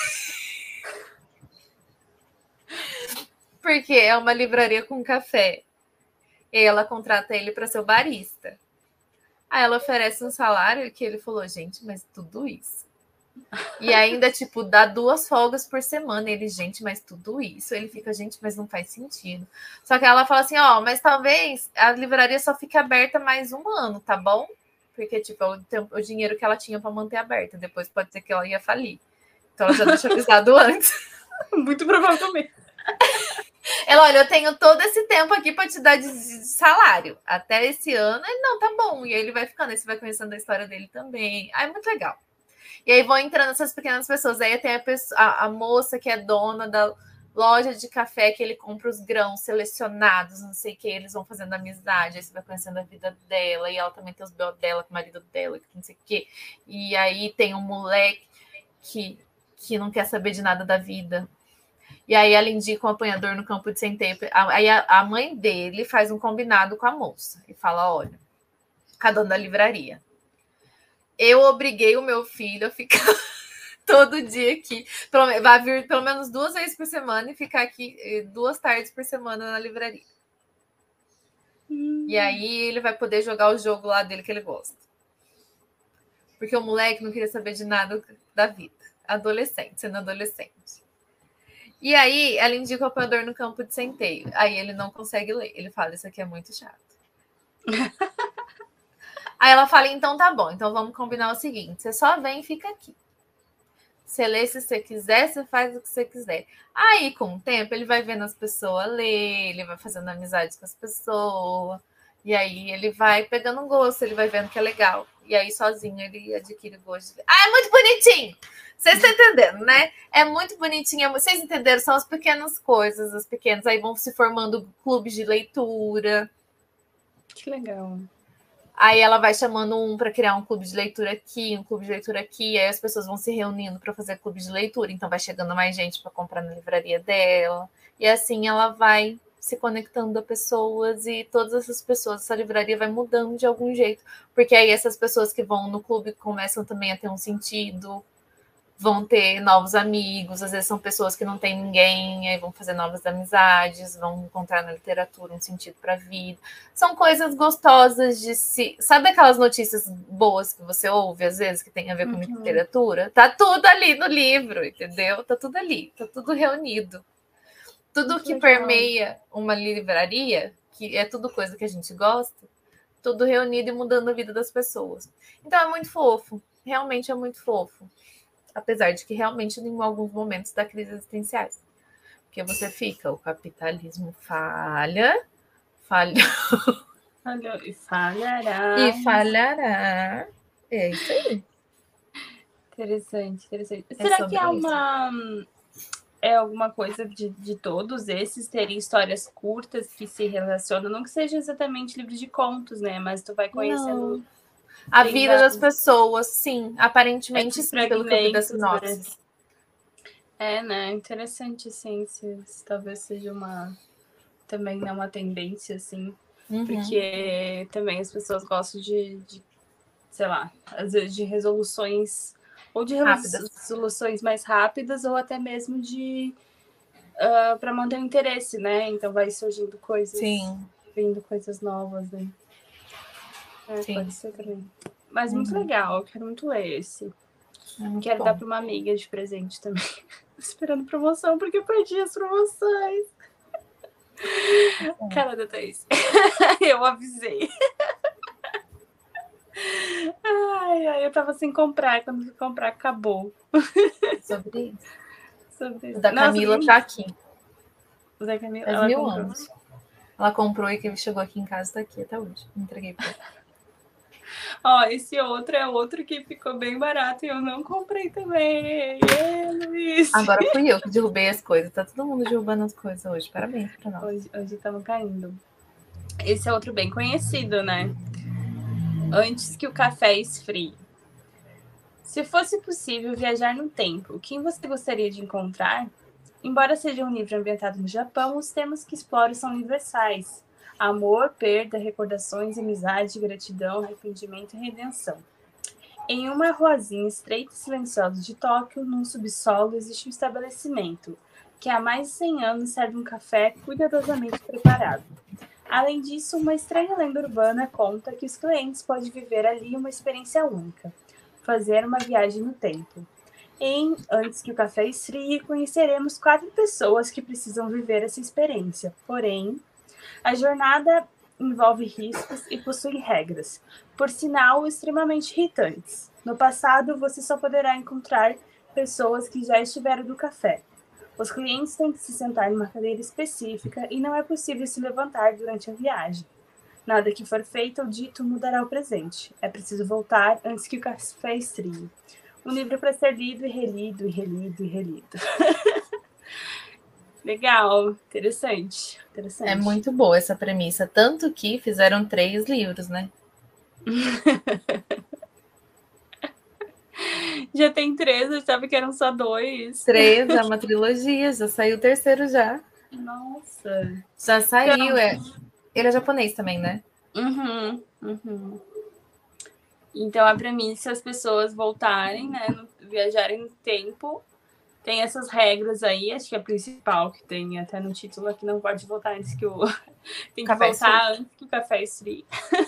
Speaker 2: Porque é uma livraria com café. E aí ela contrata ele para ser o barista. Aí ela oferece um salário que ele falou, gente, mas tudo isso. E ainda, tipo, dá duas folgas por semana. Ele, gente, mas tudo isso. Ele fica, gente, mas não faz sentido. Só que ela fala assim, ó, mas talvez a livraria só fique aberta mais um ano, tá bom? Porque, tipo, o, o dinheiro que ela tinha para manter aberta. Depois pode ser que ela ia falir. Então ela já deixa avisado antes.
Speaker 3: Muito provavelmente.
Speaker 2: Ela, olha, eu tenho todo esse tempo aqui para te dar de, de salário. Até esse ano, ele, não, tá bom. E aí ele vai ficando, aí você vai conhecendo a história dele também. Aí é muito legal. E aí vão entrando essas pequenas pessoas. Aí tem a, pessoa, a, a moça que é dona da, loja de café que ele compra os grãos selecionados, não sei o que, eles vão fazendo amizade, aí você vai conhecendo a vida dela, e ela também tem os B O dela, com o marido dela, que não sei o que. E aí tem um moleque que, que não quer saber de nada da vida. E aí ela indica um apanhador no campo de centeio. Aí a, a mãe dele faz um combinado com a moça e fala: olha, com a dona da livraria, eu obriguei o meu filho a ficar todo dia aqui. Vai vir pelo menos duas vezes por semana e ficar aqui duas tardes por semana na livraria. Hum. E aí ele vai poder jogar o jogo lá dele que ele gosta. Porque o moleque não queria saber de nada da vida. Adolescente, sendo adolescente. E aí ela indica o apanhador no campo de centeio. Aí ele não consegue ler. Ele fala: isso aqui é muito chato. Aí ela fala: então tá bom. Então vamos combinar o seguinte. Você só vem e fica aqui. Você lê se você quiser, você faz o que você quiser. Aí, com o tempo, ele vai vendo as pessoas ler, ele vai fazendo amizade com as pessoas. E aí ele vai pegando um gosto, ele vai vendo que é legal. E aí, sozinho, ele adquire gosto. De... Ah, é muito bonitinho! Vocês estão entendendo, né? É muito bonitinho. Vocês entenderam? São as pequenas coisas, as pequenas. Aí vão se formando clubes de leitura.
Speaker 3: Que legal.
Speaker 2: Aí ela vai chamando um para criar um clube de leitura aqui, um clube de leitura aqui, aí as pessoas vão se reunindo para fazer clube de leitura, então vai chegando mais gente para comprar na livraria dela, e assim ela vai se conectando a pessoas, e todas essas pessoas, essa livraria vai mudando de algum jeito, porque aí essas pessoas que vão no clube começam também a ter um sentido, vão ter novos amigos, às vezes são pessoas que não têm ninguém, aí vão fazer novas amizades, vão encontrar na literatura um sentido para a vida. São coisas gostosas de se... Sabe aquelas notícias boas que você ouve, às vezes, que tem a ver com uhum. literatura? Tá tudo ali no livro, entendeu? Tá tudo ali, tá tudo reunido. Tudo Muito que legal. Permeia uma livraria, que é tudo coisa que a gente gosta, tudo reunido e mudando a vida das pessoas. Então é muito fofo, realmente é muito fofo. Apesar de que realmente em alguns momentos da crise existenciais. Porque você fica, o capitalismo falha, falha...
Speaker 3: Falhou e falhará.
Speaker 2: E falhará. É isso aí.
Speaker 3: Interessante, interessante.
Speaker 2: É
Speaker 3: Será que é uma... É alguma coisa de, de todos esses terem histórias curtas que se relacionam? Não que seja exatamente livro de contos, né? Mas tu vai conhecendo... Não.
Speaker 2: A Tem vida das pessoas, sim. Aparentemente, sim, pelo que eu vi das sinopses.
Speaker 3: Né? É, né? Interessante, assim. Se, se talvez seja uma... Também não uma tendência, assim. Uhum. Porque também as pessoas gostam de, de, sei lá, às vezes de resoluções... Ou de rápidas. resoluções mais rápidas, ou até mesmo de... Uh, para manter o interesse, né? Então vai surgindo coisas... Sim. Vindo coisas novas, né? É, Sim. Pode ser também. Mas uhum. muito legal, eu quero muito ler esse. É quero bom. Dar para uma amiga de presente também. Esperando promoção, porque eu perdi as promoções. É. Cara da Thaís. Eu avisei. Ai, ai, eu tava sem comprar. Quando fui comprar, acabou.
Speaker 2: Sobre isso.
Speaker 3: Sobre isso.
Speaker 2: O da Camila Nossa, tá aqui.
Speaker 3: O da Camila.
Speaker 2: Faz mil comprou. anos. Ela comprou e que chegou aqui em casa, tá aqui até hoje. Entreguei pra ela.
Speaker 3: Ó, esse outro é outro que ficou bem barato e eu não comprei também. É, Luiz.
Speaker 2: Agora fui eu que derrubei as coisas. Tá todo mundo derrubando as coisas hoje. Parabéns pra nós.
Speaker 3: Hoje, hoje estamos caindo. Esse é outro bem conhecido, né? Antes que o café esfrie. Se fosse possível viajar no tempo, quem você gostaria de encontrar? Embora seja um livro ambientado no Japão, os temas que explora são universais. Amor, perda, recordações, amizade, gratidão, arrependimento e redenção. Em uma ruazinha estreita e silenciosa de Tóquio, num subsolo, existe um estabelecimento que há mais de cem anos serve um café cuidadosamente preparado. Além disso, uma estranha lenda urbana conta que os clientes podem viver ali uma experiência única, fazer uma viagem no tempo. Em Antes que o Café Esfrie, conheceremos quatro pessoas que precisam viver essa experiência, porém... A jornada envolve riscos e possui regras, por sinal extremamente irritantes. No passado, você só poderá encontrar pessoas que já estiveram do café. Os clientes têm que se sentar em uma cadeira específica e não é possível se levantar durante a viagem. Nada que for feito ou dito mudará o presente. É preciso voltar antes que o café esfrie. Um livro para ser lido e relido e relido e relido. Legal, interessante, interessante.
Speaker 2: É muito boa essa premissa, tanto que fizeram três livros, né?
Speaker 3: Já tem três, eu achava que eram só dois.
Speaker 2: Três, é uma trilogia, já saiu o terceiro já.
Speaker 3: Nossa.
Speaker 2: Já saiu, é. Ele é japonês também, né?
Speaker 3: Uhum, uhum. Então a premissa é as pessoas voltarem, né? Viajarem no tempo. Tem essas regras aí, acho que a principal que tem até no título aqui, não pode voltar antes que o. Tem que
Speaker 2: Café
Speaker 3: voltar antes que o café esfrie.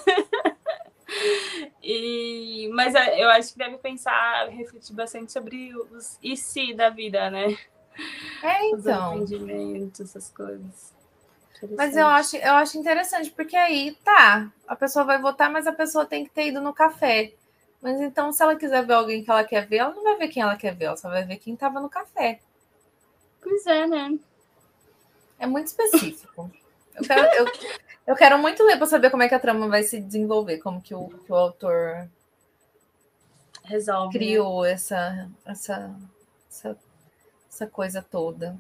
Speaker 3: E, mas eu acho que deve pensar, refletir bastante sobre os e se da vida, né?
Speaker 2: É,
Speaker 3: Os
Speaker 2: então.
Speaker 3: arrependimentos, essas coisas.
Speaker 2: Mas eu acho, eu acho interessante, porque aí tá, a pessoa vai votar, mas a pessoa tem que ter ido no café. Mas então, se ela quiser ver alguém que ela quer ver, ela não vai ver quem ela quer ver, ela só vai ver quem estava no café.
Speaker 3: Pois é, né?
Speaker 2: É muito específico. Eu quero, eu, eu quero muito ler para saber como é que a trama vai se desenvolver, como que o, que o autor
Speaker 3: resolve,
Speaker 2: criou,
Speaker 3: né?
Speaker 2: essa, essa, essa, essa coisa toda.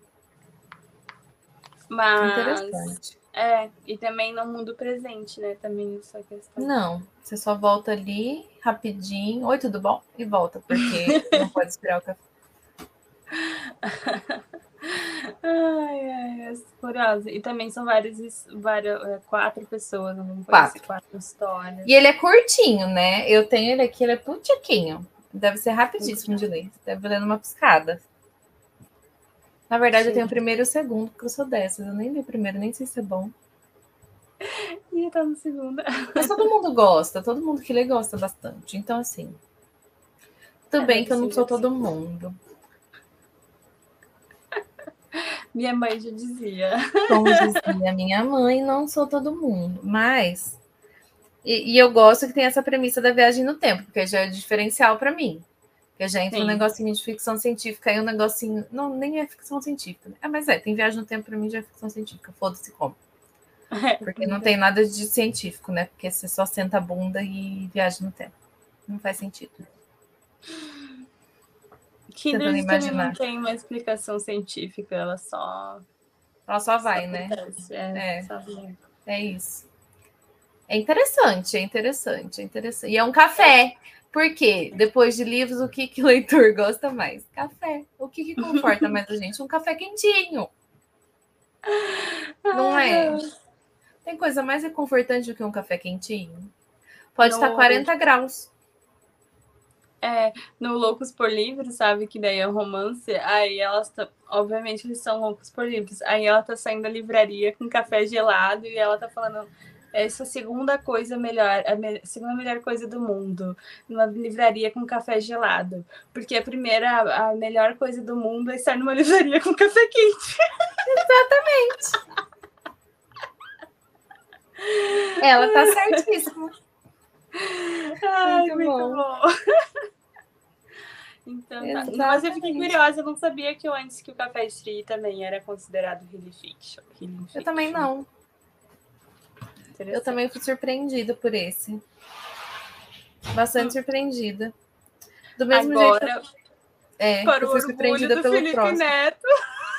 Speaker 3: Mas
Speaker 2: interessante.
Speaker 3: É, e também no mundo presente, né? Também essa questão.
Speaker 2: Não, você só volta ali rapidinho. Oi, tudo bom? E volta, porque não pode esperar o café.
Speaker 3: Ai, ai, é curiosa. E também são várias, várias quatro pessoas, não
Speaker 2: Quatro.
Speaker 3: quatro histórias.
Speaker 2: E ele é curtinho, né? Eu tenho ele aqui, ele é putiquinho. Deve ser rapidíssimo de ler. Deve ler numa piscada. Na verdade, Sim. eu tenho o primeiro e o segundo, porque eu sou dessas. Eu nem li o primeiro, nem sei se é bom.
Speaker 3: E tá no segundo.
Speaker 2: Mas todo mundo gosta, todo mundo que lê gosta bastante. Então, assim. Tudo é, bem que eu não sou todo mundo.
Speaker 3: Minha mãe já dizia.
Speaker 2: Como dizia minha mãe, não sou todo mundo. Mas. E, e eu gosto que tem essa premissa da viagem no tempo, porque já é diferencial para mim. Porque já entra Sim. um negocinho de ficção científica e um negocinho. Não, nem é ficção científica. Né? É, mas é, tem viagem no tempo para mim já é ficção científica. Foda-se como. Porque não tem nada de científico, né? Porque você só senta a bunda e viaja no tempo. Não faz sentido.
Speaker 3: Kindred também não tem uma explicação científica, ela só.
Speaker 2: Ela só vai,
Speaker 3: só
Speaker 2: né?
Speaker 3: É,
Speaker 2: é.
Speaker 3: Só vai.
Speaker 2: É isso. É interessante, é interessante, é interessante. E é um café. Por quê? Depois de livros, o que, que o leitor gosta mais? Café. O que, que conforta mais a gente? Um café quentinho. Não é? Tem coisa mais reconfortante do que um café quentinho? Pode no... estar quarenta graus.
Speaker 3: É, no Loucos por Livros, sabe? Que daí é romance. Aí elas, tá, obviamente, eles são loucos por livros. Aí ela tá saindo da livraria com café gelado e ela tá falando essa segunda coisa melhor, a me, segunda melhor coisa do mundo, numa livraria com café gelado. Porque a primeira, a, a melhor coisa do mundo é estar numa livraria com café quente.
Speaker 2: Exatamente. Ela tá certíssima.
Speaker 3: Ai, muito, muito bom. bom. Então, tá. Mas eu fiquei curiosa, eu não sabia que antes que o Café Esfrie também era considerado healing fiction. Healing fiction.
Speaker 2: Eu também não. Eu também fui surpreendida por esse. Bastante hum. surpreendida. Do mesmo
Speaker 3: Agora,
Speaker 2: jeito que eu, é,
Speaker 3: para
Speaker 2: eu fui surpreendida pelo
Speaker 3: Felipe
Speaker 2: próximo.
Speaker 3: Neto.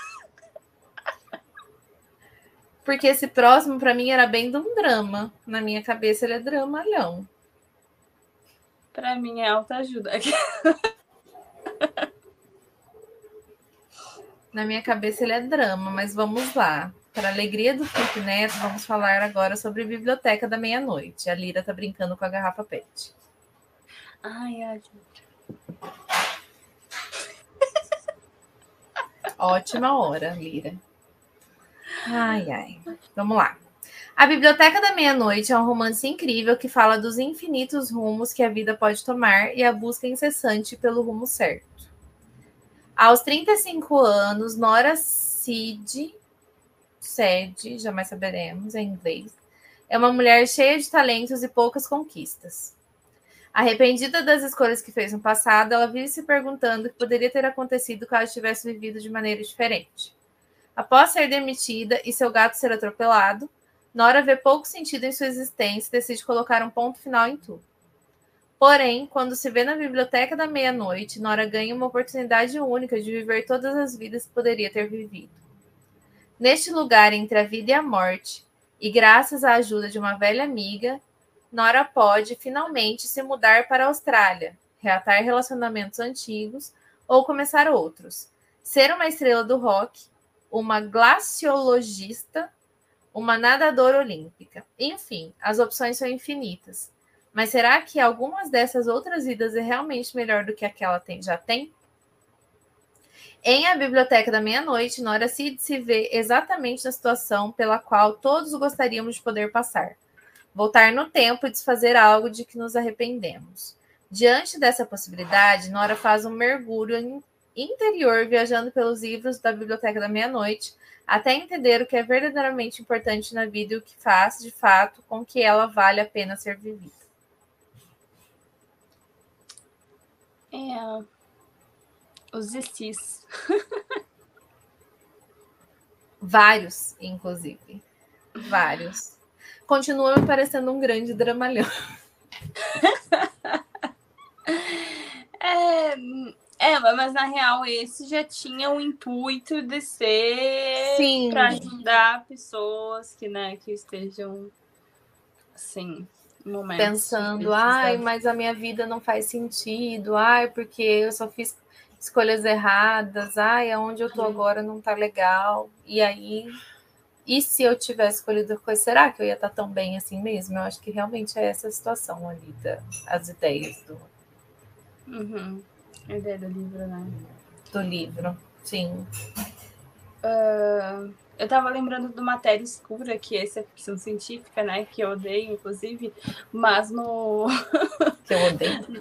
Speaker 2: Porque esse próximo, para mim, era bem de um drama. Na minha cabeça, ele é dramalhão.
Speaker 3: Para mim, é autoajuda.
Speaker 2: Na minha cabeça, ele é drama, mas vamos lá. Para a alegria do Felipe Neto, vamos falar agora sobre a Biblioteca da Meia-Noite. A Lira tá brincando com a garrafa pet.
Speaker 3: Ai, ai.
Speaker 2: Ótima hora, Lira. Ai, ai. Vamos lá. A Biblioteca da Meia-Noite é um romance incrível que fala dos infinitos rumos que a vida pode tomar e a busca incessante pelo rumo certo. Aos trinta e cinco anos, Nora Cid, Ced, jamais saberemos em inglês, é uma mulher cheia de talentos e poucas conquistas. Arrependida das escolhas que fez no passado, ela vive se perguntando o que poderia ter acontecido caso ela tivesse vivido de maneira diferente. Após ser demitida e seu gato ser atropelado, Nora vê pouco sentido em sua existência e decide colocar um ponto final em tudo. Porém, quando se vê na Biblioteca da Meia-Noite, Nora ganha uma oportunidade única de viver todas as vidas que poderia ter vivido. Neste lugar entre a vida e a morte, e graças à ajuda de uma velha amiga, Nora pode finalmente se mudar para a Austrália, reatar relacionamentos antigos ou começar outros. Ser uma estrela do rock, uma glaciologista, uma nadadora olímpica. Enfim, as opções são infinitas. Mas será que algumas dessas outras vidas é realmente melhor do que aquela tem, já tem? Em A Biblioteca da Meia-Noite, Nora Seed se vê exatamente na situação pela qual todos gostaríamos de poder passar. Voltar no tempo e desfazer algo de que nos arrependemos. Diante dessa possibilidade, Nora faz um mergulho interior viajando pelos livros da Biblioteca da Meia-Noite até entender o que é verdadeiramente importante na vida e o que faz, de fato, com que ela vale a pena ser vivida.
Speaker 3: É... Os exercícios.
Speaker 2: Vários, inclusive. Vários. Continua me parecendo um grande dramalhão.
Speaker 3: É, é, mas na real esse já tinha o intuito de ser para ajudar pessoas que, né, que estejam assim, momentos
Speaker 2: pensando, ai, mas a minha vida não faz sentido, ai, porque eu só fiz escolhas erradas, ai, aonde eu tô agora não tá legal. E aí, e se eu tivesse escolhido a coisa, será que eu ia estar tão bem assim mesmo? Eu acho que realmente é essa situação ali, da, as ideias do...
Speaker 3: Uhum. A ideia do livro, né?
Speaker 2: Do livro, sim.
Speaker 3: Uh, eu tava lembrando do Matéria Escura, que essa é ficção científica, né? Que eu odeio, inclusive, mas no...
Speaker 2: que eu odeio?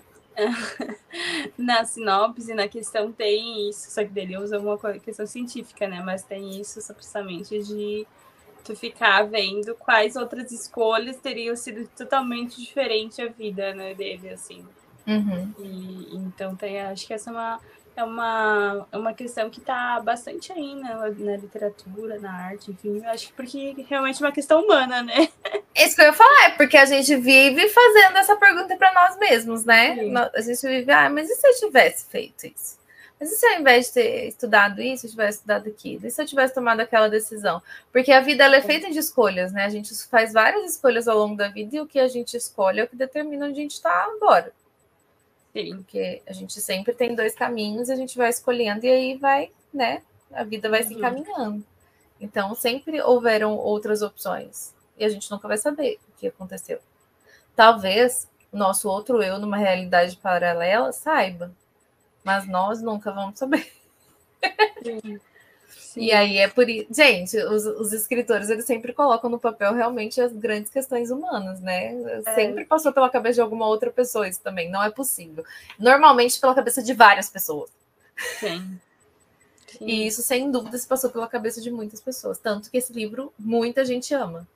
Speaker 3: Na sinopse, na questão tem isso, só que dele usa uma questão científica, né? Mas tem isso precisamente de tu ficar vendo quais outras escolhas teriam sido totalmente diferente a vida, né, dele, assim.
Speaker 2: Uhum.
Speaker 3: E, então tem, acho que essa é uma, é uma, é uma questão que está bastante aí na, na literatura, na arte, enfim, eu acho que porque realmente é uma questão humana, né?
Speaker 2: Isso que eu ia falar, é porque a gente vive fazendo essa pergunta para nós mesmos, né?
Speaker 3: Sim.
Speaker 2: A gente vive, ah, mas e se eu tivesse feito isso? Mas e se ao invés de ter estudado isso, eu tivesse estudado aquilo? E se eu tivesse tomado aquela decisão? Porque a vida ela é feita de escolhas, né? A gente faz várias escolhas ao longo da vida e o que a gente escolhe é o que determina onde a gente está agora.
Speaker 3: Sim.
Speaker 2: Porque a gente sempre tem dois caminhos, a gente vai escolhendo e aí vai, né? A vida vai uhum. se encaminhando. Então, sempre houveram outras opções. E a gente nunca vai saber o que aconteceu. Talvez o nosso outro eu, numa realidade paralela, saiba. Mas nós nunca vamos saber.
Speaker 3: Sim. Sim.
Speaker 2: E aí é por isso... Gente, os, os escritores, eles sempre colocam no papel realmente as grandes questões humanas, né? É. Sempre passou pela cabeça de alguma outra pessoa isso também. Não é possível. Normalmente pela cabeça de várias pessoas.
Speaker 3: Sim. Sim.
Speaker 2: E isso, sem dúvida, se passou pela cabeça de muitas pessoas. Tanto que esse livro, muita gente ama.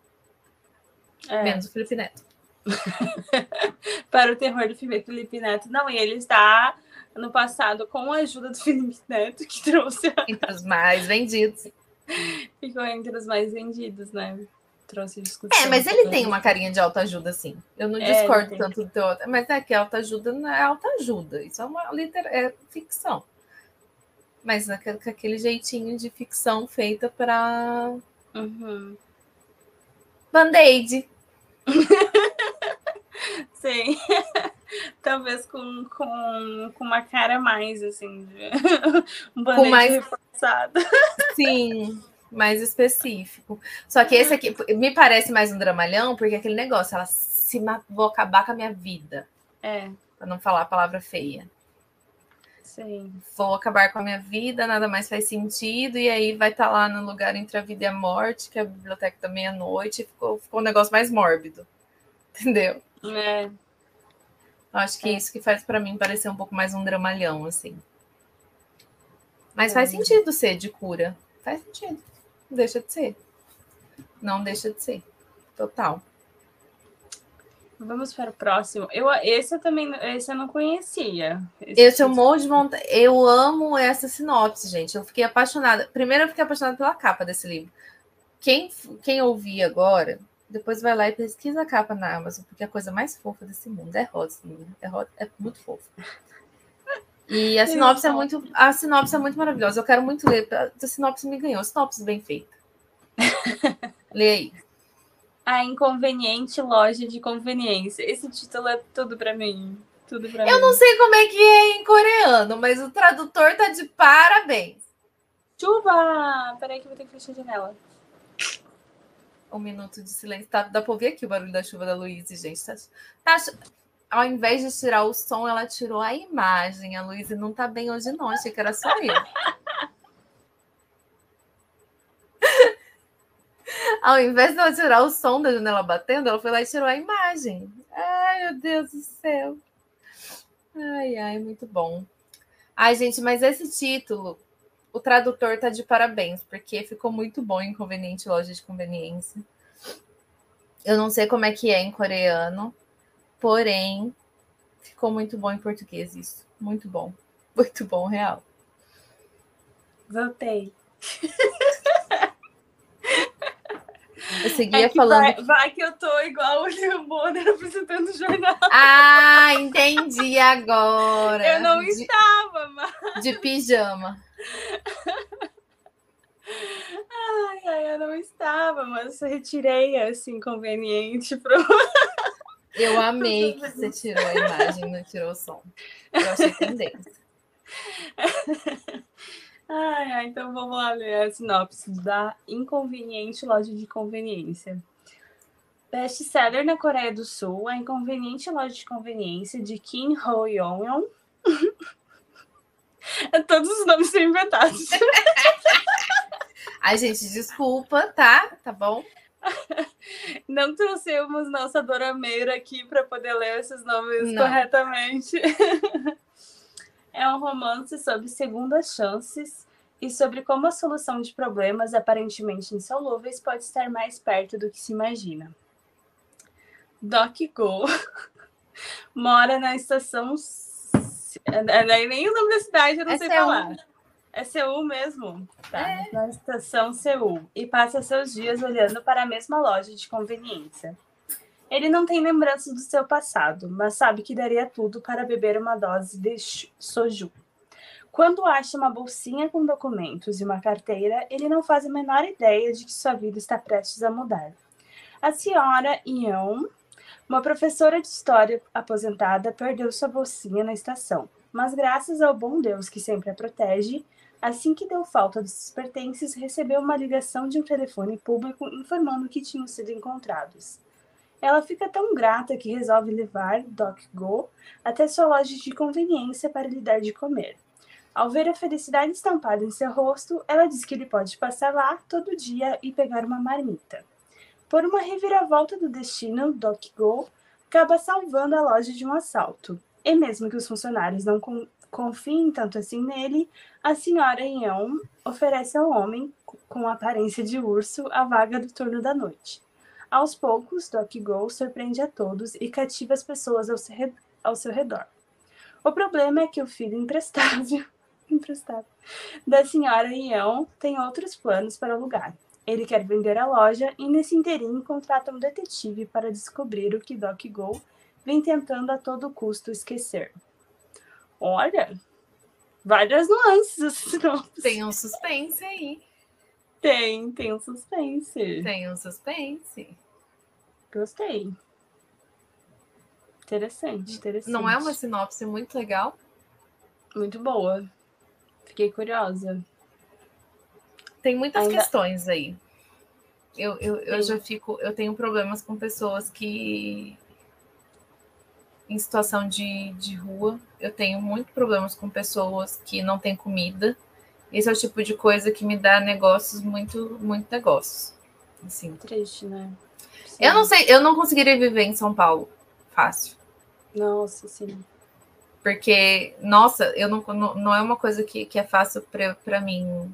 Speaker 3: É.
Speaker 2: Menos o Felipe Neto.
Speaker 3: Para o terror do Felipe Neto. Não, e ele está no passado com a ajuda do Felipe Neto, que trouxe... A...
Speaker 2: Entre os mais vendidos.
Speaker 3: Ficou entre os mais vendidos, né? Trouxe discussão.
Speaker 2: É, mas ele tem uma carinha de autoajuda, sim. Eu não
Speaker 3: é,
Speaker 2: discordo tanto do teu... Mas é que autoajuda não é autoajuda. Isso é uma liter... é ficção. Mas com aquele jeitinho de ficção feita para...
Speaker 3: Uhum.
Speaker 2: Band-Aid.
Speaker 3: Sim. Talvez com, com, com uma cara mais, assim, de... um Band-Aid mais... reforçado.
Speaker 2: Sim, mais específico. Só que esse aqui me parece mais um dramalhão, porque aquele negócio, ela se ma... vou acabar com a minha vida.
Speaker 3: É.
Speaker 2: Para não falar a palavra feia.
Speaker 3: Sim.
Speaker 2: Vou acabar com a minha vida, nada mais faz sentido, e aí vai estar tá lá no lugar entre a vida e a morte, que é a Biblioteca da Meia-Noite, ficou, ficou um negócio mais mórbido. Entendeu?
Speaker 3: É.
Speaker 2: Acho que é isso que faz para mim parecer um pouco mais um dramalhão, assim. Mas é. faz sentido ser de cura. Faz sentido. Não deixa de ser. Não deixa de ser. Total.
Speaker 3: Vamos para o próximo. Eu, esse eu também esse eu não conhecia.
Speaker 2: Esse, esse eu morro de vontade. Eu amo essa sinopse, gente. Eu fiquei apaixonada. Primeiro, eu fiquei apaixonada pela capa desse livro. Quem, quem ouvir agora, depois vai lá e pesquisa a capa na Amazon, porque é a coisa mais fofa desse mundo. É rosa, é, rosa, é muito fofa. E a sinopse, é muito, a sinopse é muito maravilhosa. Eu quero muito ler. A sinopse me ganhou. A sinopse bem feita. Lê aí.
Speaker 3: A Inconveniente Loja de Conveniência. Esse título é tudo pra mim. Tudo pra
Speaker 2: Eu
Speaker 3: mim.
Speaker 2: não sei como é que é em coreano, mas o tradutor tá de parabéns.
Speaker 3: Chuva! Peraí que eu vou ter que fechar a janela.
Speaker 2: Um minuto de silêncio. Tá, dá pra ouvir aqui o barulho da chuva da Luísa, gente. Tá, tá, ao invés de tirar o som, ela tirou a imagem. A Luísa não tá bem hoje, não. Achei que era só eu. Ao invés de ela tirar o som da janela batendo, ela foi lá e tirou a imagem. Ai, meu Deus do céu. Ai, ai, muito bom. Ai, gente, mas esse título, o tradutor tá de parabéns, porque ficou muito bom em Inconveniente Loja de Conveniência. Eu não sei como é que é em coreano, porém, ficou muito bom em português isso. Muito bom. Muito bom, real.
Speaker 3: Voltei.
Speaker 2: Eu seguia
Speaker 3: é que
Speaker 2: falando...
Speaker 3: Vai, vai que eu tô igual o William Bonner apresentando o jornal.
Speaker 2: Ah, entendi agora.
Speaker 3: Eu não
Speaker 2: de,
Speaker 3: estava, mas...
Speaker 2: De pijama.
Speaker 3: Ai, ai, eu não estava, mas eu retirei esse inconveniente pro...
Speaker 2: Eu amei que você tirou a imagem, não tirou o som. Eu achei tendência.
Speaker 3: Ai, ai, então vamos lá ler a sinopse da Inconveniente Loja de Conveniência. Best-seller na Coreia do Sul, a Inconveniente Loja de Conveniência de Kim Ho-yeon. Todos os nomes são inventados.
Speaker 2: Ai, gente, desculpa, tá? Tá bom?
Speaker 3: Não trouxemos nossa dorameira aqui para poder ler esses nomes
Speaker 2: Não.
Speaker 3: corretamente. É um romance sobre segundas chances e sobre como a solução de problemas aparentemente insolúveis pode estar mais perto do que se imagina. Doc-go mora na estação... Nem o nome da cidade eu não
Speaker 2: É
Speaker 3: sei
Speaker 2: Seul.
Speaker 3: falar. É Seul mesmo? Tá,
Speaker 2: É.
Speaker 3: na estação Seul. E passa seus dias olhando para a mesma loja de conveniência. Ele não tem lembranças do seu passado, mas sabe que daria tudo para beber uma dose de soju. Quando acha uma bolsinha com documentos e uma carteira, ele não faz a menor ideia de que sua vida está prestes a mudar. A senhora Yeon, uma professora de história aposentada, perdeu sua bolsinha na estação, mas graças ao bom Deus que sempre a protege, assim que deu falta dos seus pertences, recebeu uma ligação de um telefone público informando que tinham sido encontrados. Ela fica tão grata que resolve levar Doc-go até sua loja de conveniência para lhe dar de comer. Ao ver a felicidade estampada em seu rosto, ela diz que ele pode passar lá todo dia e pegar uma marmita. Por uma reviravolta do destino, Doc-go acaba salvando a loja de um assalto. E mesmo que os funcionários não con- confiem tanto assim nele, a senhora Yeon oferece ao homem, com aparência de urso, a vaga do turno da noite. Aos poucos, Doc-go surpreende a todos e cativa as pessoas ao seu, re- ao seu redor. O problema é que o filho imprestável, imprestável da senhora Yeon tem outros planos para o lugar. Ele quer vender a loja e, nesse inteirinho, contrata um detetive para descobrir o que Doc-go vem tentando a todo custo esquecer. Olha, várias nuances.
Speaker 2: Tem um suspense aí.
Speaker 3: Tem, tem um suspense.
Speaker 2: Tem um suspense.
Speaker 3: Gostei. Interessante, interessante.
Speaker 2: Não é uma sinopse muito legal?
Speaker 3: Muito boa. Fiquei curiosa.
Speaker 2: Tem muitas
Speaker 3: Ainda...
Speaker 2: questões aí. Eu, eu, eu já fico... Eu tenho problemas com pessoas que... Em situação de, de rua. Eu tenho muito problemas com pessoas que não têm comida. Esse é o tipo de coisa que me dá negócios, muito, muito negócios. Assim.
Speaker 3: Triste, né? Sim.
Speaker 2: Eu não sei, eu não conseguiria viver em São Paulo fácil.
Speaker 3: Nossa, sim.
Speaker 2: Porque, nossa, eu não, não, não é uma coisa que, que é fácil para mim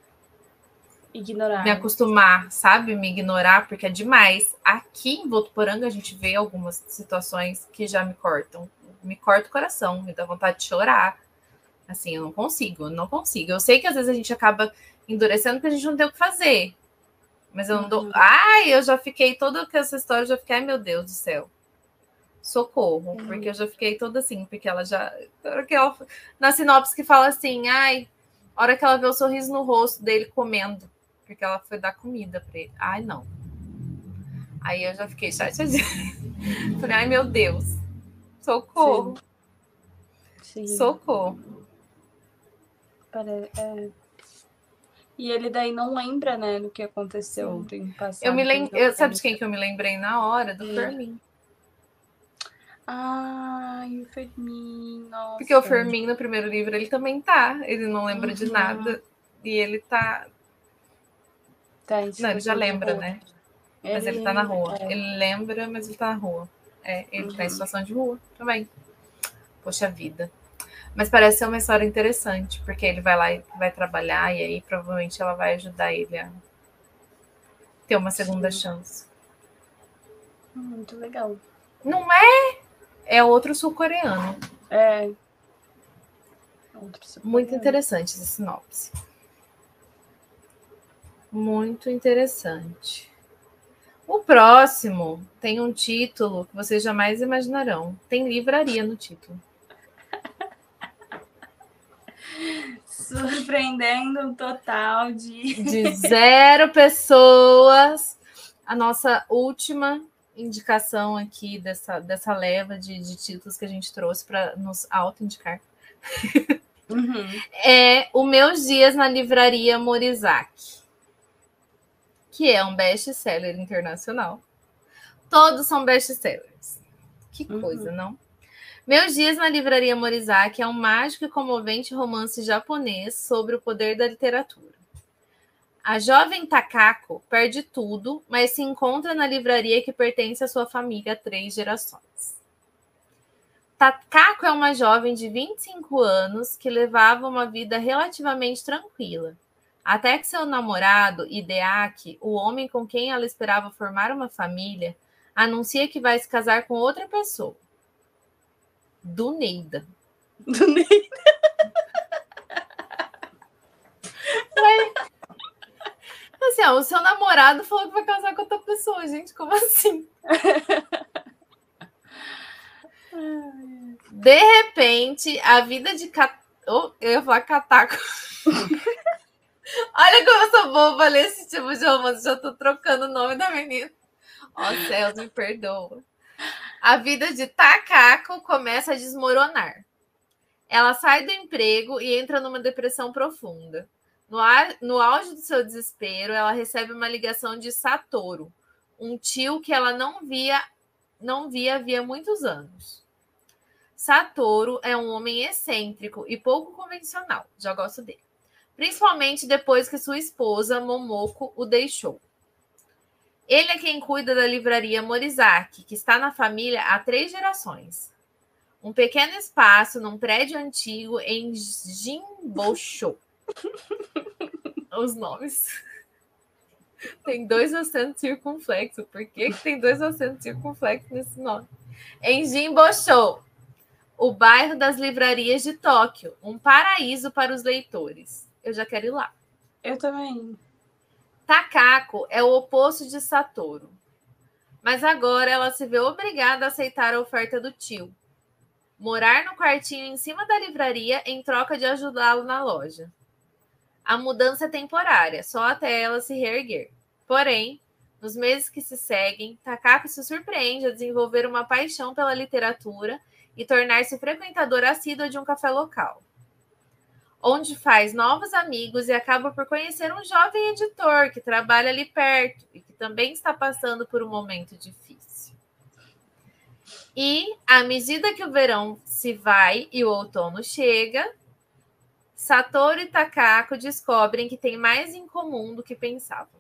Speaker 3: ignorar.
Speaker 2: Me acostumar, sabe? Me ignorar, porque é demais. Aqui em Votuporanga a gente vê algumas situações que já me cortam. Me corta o coração, me dá vontade de chorar. Assim, eu não consigo, eu não consigo. Eu sei que às vezes a gente acaba endurecendo porque a gente não tem o que fazer. Mas eu não dou...
Speaker 3: Uhum.
Speaker 2: Ai, eu já fiquei toda com essa história, eu já fiquei, ai meu Deus do céu. Socorro,
Speaker 3: Uhum.
Speaker 2: porque eu já fiquei toda assim, porque ela já... Ela... Na sinopse que fala assim, ai, a hora que ela vê o sorriso no rosto dele comendo. porque ela foi dar comida para ele. Ai, não. Aí eu já fiquei chateadinha. Falei, ai, meu Deus. Socorro.
Speaker 3: Sim. Sim.
Speaker 2: Socorro.
Speaker 3: Pare... É. E ele daí não lembra, né, do que aconteceu
Speaker 2: Sim.
Speaker 3: ontem passado.
Speaker 2: Eu me lem... eu, sabe de quem que eu me lembrei na hora? Do
Speaker 3: Hum.
Speaker 2: Fermin.
Speaker 3: Ai, o Fermin, nossa.
Speaker 2: Porque o Fermin, no primeiro livro, ele também tá. Ele não lembra uhum. de nada. E ele tá...
Speaker 3: tá
Speaker 2: não, ele já lembra, né?
Speaker 3: Ele...
Speaker 2: Mas ele tá na rua.
Speaker 3: É.
Speaker 2: Ele lembra, mas ele tá na rua. É, ele uhum. tá em situação de rua também. Poxa vida. Mas parece ser uma história interessante, porque ele vai lá e vai trabalhar, e aí provavelmente ela vai ajudar ele a ter uma segunda Sim. chance.
Speaker 3: Muito legal.
Speaker 2: Não é? É outro sul-coreano.
Speaker 3: É. Outro sul-coreano.
Speaker 2: Muito interessante essa sinopse. Muito interessante. O próximo tem um título que vocês jamais imaginarão. Tem livraria no título.
Speaker 3: Surpreendendo um total de...
Speaker 2: de zero pessoas. A nossa última indicação aqui dessa, dessa leva de, de títulos que a gente trouxe para nos auto-indicar.
Speaker 3: Uhum.
Speaker 2: É O Meus Dias na Livraria Morizaki, que é um best-seller internacional. Todos são best-sellers. Que coisa, uhum. não? Meus Dias na Livraria Morizaki é um mágico e comovente romance japonês sobre o poder da literatura. A jovem Takako perde tudo, mas se encontra na livraria que pertence à sua família há três gerações. Takako é uma jovem de vinte e cinco anos que levava uma vida relativamente tranquila, até que seu namorado, Hideaki, o homem com quem ela esperava formar uma família, anuncia que vai se casar com outra pessoa. Do Neida.
Speaker 3: Do Neida.
Speaker 2: Ué, assim, ó, o seu namorado falou que vai casar com outra pessoa, gente. Como assim? De repente, a vida de Kat... oh, eu ia falar Katako. Olha como eu sou boba ler esse tipo de romance. Já tô trocando o nome da menina. Ó, oh, céus, me perdoa. A vida de Takako começa a desmoronar. Ela sai do emprego e entra numa depressão profunda. No, ar, no auge do seu desespero, ela recebe uma ligação de Satoru, um tio que ela não via, não via havia muitos anos. Satoru é um homem excêntrico e pouco convencional. Já gosto dele. Principalmente depois que sua esposa, Momoko, o deixou. Ele é quem cuida da livraria Morizaki, que está na família há três gerações. Um pequeno espaço num prédio antigo em Jinbosho. Os nomes. Tem dois acentos circunflexos. Por que, que tem dois acentos circunflexos nesse nome? Em Jinbosho, o bairro das livrarias de Tóquio. Um paraíso para os leitores. Eu já quero ir lá.
Speaker 3: Eu também.
Speaker 2: Takako é o oposto de Satoru, mas agora ela se vê obrigada a aceitar a oferta do tio, morar no quartinho em cima da livraria em troca de ajudá-lo na loja. A mudança é temporária, só até ela se reerguer. Porém, nos meses que se seguem, Takako se surpreende a desenvolver uma paixão pela literatura e tornar-se frequentadora assídua de um café local, onde faz novos amigos e acaba por conhecer um jovem editor que trabalha ali perto e que também está passando por um momento difícil. E, à medida que o verão se vai e o outono chega, Satoru e Takako descobrem que têm mais em comum do que pensavam.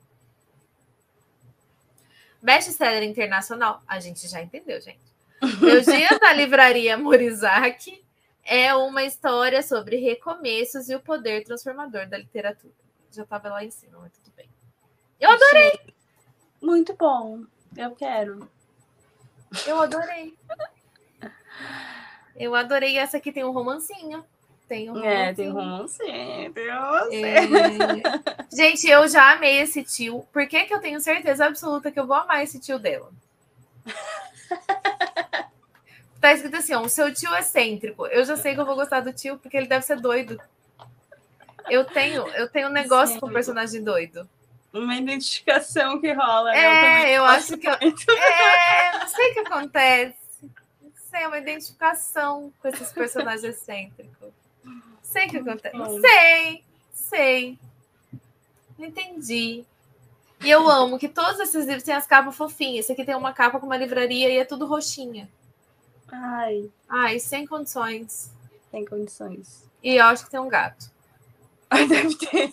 Speaker 2: Best-seller internacional? A gente já entendeu, gente. Meus Dias na Livraria Morizaki é uma história sobre recomeços e o poder transformador da literatura. Já estava lá em cima, mas tudo bem. Eu adorei!
Speaker 3: Muito bom. Eu quero.
Speaker 2: Eu adorei. Eu adorei. Essa aqui tem um romancinho. Tem um romancinho.
Speaker 3: É, tem um romancinho. Tem um romancinho.
Speaker 2: É... Gente, eu já amei esse tio. Por que que eu tenho certeza absoluta que eu vou amar esse tio dela? Tá escrito assim, ó, o seu tio excêntrico. Eu já sei que eu vou gostar do tio, porque ele deve ser doido. Eu tenho, eu tenho um negócio Sim. com personagem doido.
Speaker 3: uma identificação que rola.
Speaker 2: É,
Speaker 3: né? Eu,
Speaker 2: eu acho que... Eu... É, não sei o que acontece. Não sei, é uma identificação com esses personagens excêntricos. Não sei o que acontece. Não sei, sei. Não entendi. E eu amo que todos esses livros têm as capas fofinhas. Esse aqui tem uma capa com uma livraria e é tudo roxinha.
Speaker 3: Ai.
Speaker 2: Ai, sem condições.
Speaker 3: Sem condições.
Speaker 2: E eu acho que tem um gato.
Speaker 3: Ai, deve ter.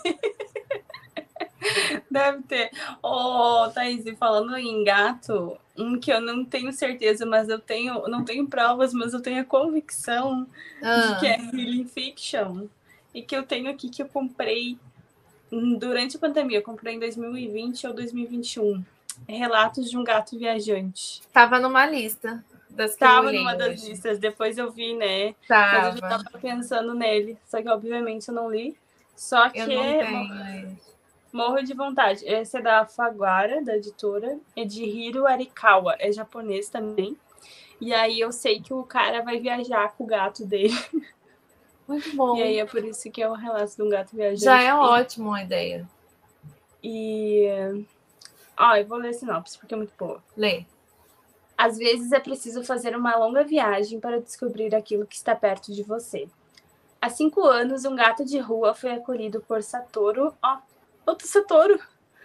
Speaker 3: Deve ter. Ô, oh, Thaís, falando em gato, um que eu não tenho certeza, mas eu tenho, não tenho provas, mas eu tenho a convicção ah. de que é Healing Fiction. E que eu tenho aqui que eu comprei durante a pandemia, eu comprei em dois mil e vinte ou dois mil e vinte e um. Relatos de um gato viajante.
Speaker 2: Tava numa lista das que
Speaker 3: Tava
Speaker 2: eu olhei
Speaker 3: numa das
Speaker 2: hoje.
Speaker 3: listas, depois eu vi, né?
Speaker 2: Tava.
Speaker 3: Mas eu já tava pensando nele. Só que, obviamente, eu não li. Só que
Speaker 2: eu não tenho.
Speaker 3: Morro de vontade. Esse é da Faguara, da editora. É de Hiro Arikawa. É japonês também. E aí eu sei que o cara vai viajar com o gato dele.
Speaker 2: Muito bom.
Speaker 3: E aí é por isso que é o relato de um gato viajante.
Speaker 2: Já é ótimo a ideia.
Speaker 3: E... Ó, eu vou ler a sinopse, porque é muito boa.
Speaker 2: Lê.
Speaker 3: Às vezes é preciso fazer uma longa viagem para descobrir aquilo que está perto de você. Há cinco anos, um gato de rua foi acolhido por Satoru... Ó, outro Satoru!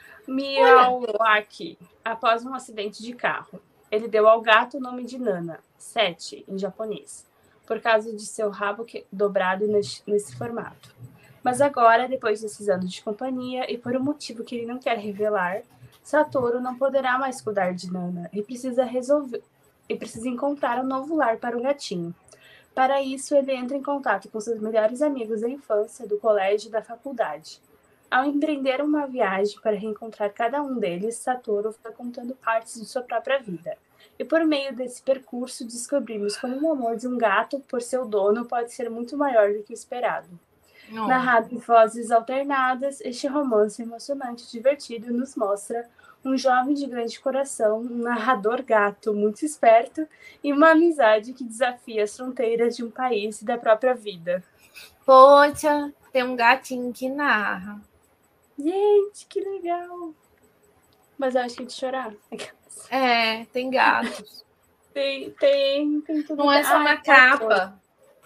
Speaker 3: Miyawaki, após um acidente de carro. Ele deu ao gato o nome de Nana, sete, em japonês, por causa de seu rabo que... dobrado nesse, nesse formato. Mas agora, depois desses anos de companhia, e por um motivo que ele não quer revelar, Satoru não poderá mais cuidar de Nana e precisa resolver e precisa encontrar um novo lar para o gatinho. Para isso, ele entra em contato com seus melhores amigos da infância, do colégio e da faculdade. Ao empreender uma viagem para reencontrar cada um deles, Satoru vai contando partes de sua própria vida. E por meio desse percurso, descobrimos como o amor de um gato por seu dono pode ser muito maior do que o esperado. Oh. Narrado em vozes alternadas, este romance emocionante e divertido nos mostra um jovem de grande coração, um narrador gato muito esperto e uma amizade que desafia as fronteiras de um país e da própria vida.
Speaker 2: Poxa, tem um gatinho que narra.
Speaker 3: Gente, que legal! Mas eu acho que é de chorar.
Speaker 2: É, tem gatos.
Speaker 3: tem, tem, tem tudo.
Speaker 2: Não é só na capa.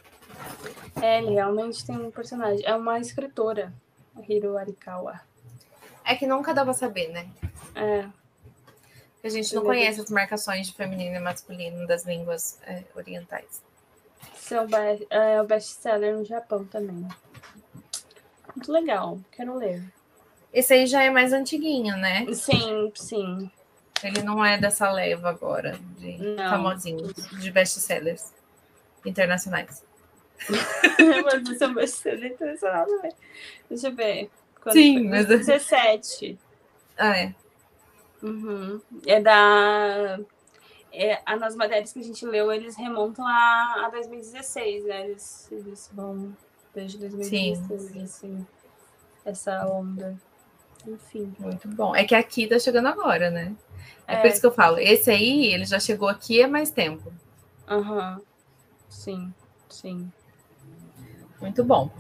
Speaker 3: É, ele realmente tem um personagem. É uma escritora, a Hiro Arikawa.
Speaker 2: É que nunca dá pra saber, né?
Speaker 3: É.
Speaker 2: A gente não conhece as marcações de feminino e masculino das línguas é, orientais.
Speaker 3: São be- é o best-seller no Japão também. Muito legal, quero ler.
Speaker 2: Esse aí já é mais antiguinho, né?
Speaker 3: Sim, sim.
Speaker 2: Ele não é dessa leva agora de não. famosinhos, de best-sellers internacionais.
Speaker 3: Mas isso é best-seller internacional também. Deixa eu ver. Quando
Speaker 2: sim, mas...
Speaker 3: dezessete.
Speaker 2: Ah, é.
Speaker 3: Uhum. É da... É, nas matérias que a gente leu, eles remontam a, a dois mil e dezesseis, né? Eles, eles vão desde dois mil e dezesseis, sim. Assim, essa onda. Enfim.
Speaker 2: Muito bom. É que aqui tá chegando agora, né? É, é por isso que eu falo. Esse aí, ele já chegou aqui há mais tempo.
Speaker 3: Aham. Uhum. Sim, sim.
Speaker 2: Muito bom.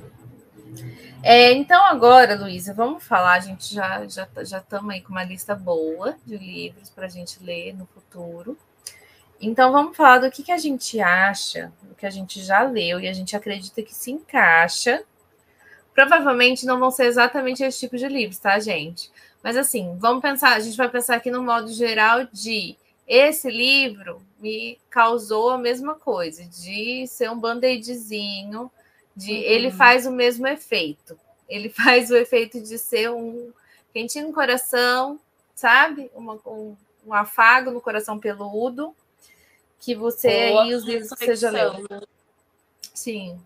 Speaker 2: É, então agora, Luísa, vamos falar, a gente já já já estamos aí com uma lista boa de livros para a gente ler no futuro. Então vamos falar do que, que a gente acha, do que a gente já leu e a gente acredita que se encaixa. Provavelmente não vão ser exatamente esse tipo de livros, tá, gente? Mas assim, vamos pensar, a gente vai pensar aqui no modo geral de esse livro me causou a mesma coisa, de ser um band-aidzinho, de uhum. ele faz o mesmo efeito. Ele faz o efeito de ser um quentinho no coração, sabe? Uma, um, um afago no coração peludo, que você
Speaker 3: Boa
Speaker 2: e os livros que você já leu.
Speaker 3: Né?
Speaker 2: Sim.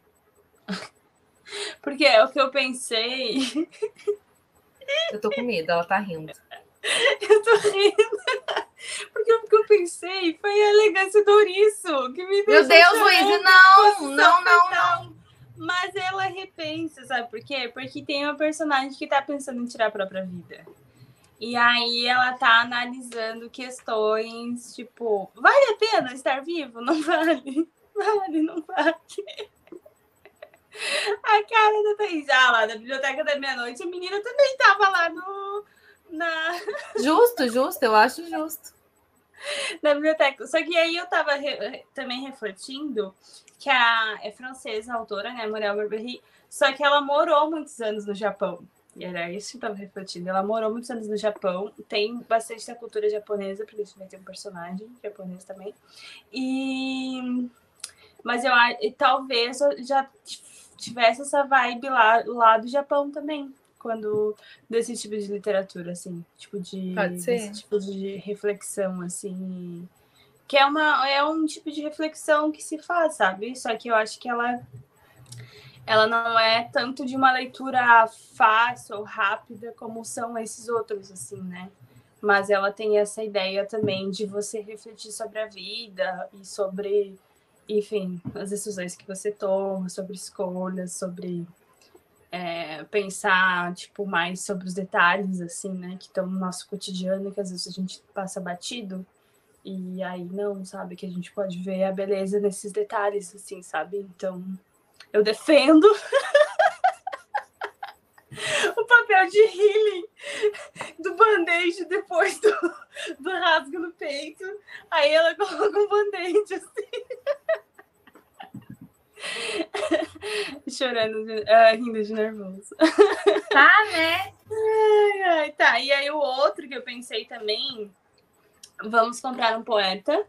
Speaker 3: Porque é o que eu pensei.
Speaker 2: Eu tô com medo, ela tá rindo.
Speaker 3: Eu tô rindo. Porque o que eu pensei foi a elegância do ouriço. Que me
Speaker 2: Meu Deus, Luísa, não, não, não, não.
Speaker 3: Mas ela repensa, sabe por quê? Porque tem uma personagem que tá pensando em tirar a própria vida. E aí ela tá analisando questões, tipo, vale a pena estar vivo? Não vale. Vale, não vale. A cara da Thaís, ah, lá na Biblioteca da Meia-Noite, a menina também estava lá no, na...
Speaker 2: Justo, justo, eu acho justo.
Speaker 3: Na biblioteca. Só que aí eu estava re... também refletindo que a é francesa, a autora, né, Muriel Barbery, só que ela morou muitos anos no Japão. E era isso que eu estava refletindo. Ela morou muitos anos no Japão, tem bastante da cultura japonesa, porque a gente vai ter um personagem japonês também. E... Mas eu e talvez eu já tivesse essa vibe lá, lá do Japão também, quando desse tipo de literatura, assim, tipo de desse tipo de reflexão, assim, que é uma é um tipo de reflexão que se faz, sabe? Só que eu acho que ela ela não é tanto de uma leitura fácil ou rápida como são esses outros, assim, né? Mas ela tem essa ideia também de você refletir sobre a vida e sobre, enfim, as decisões que você toma, sobre escolhas, sobre é, pensar, tipo, mais sobre os detalhes, assim, né? Que estão no nosso cotidiano, que às vezes a gente passa batido. E aí não, sabe? Que a gente pode ver a beleza nesses detalhes, assim, sabe? Então, eu defendo o papel de healing do band-aid depois do, do rasgo no peito. Aí ela coloca um band-aid, assim. Chorando, de, uh, rindo de nervoso.
Speaker 2: Tá, né?
Speaker 3: Ai, ai, tá. E aí o outro que eu pensei também, vamos comprar um poeta,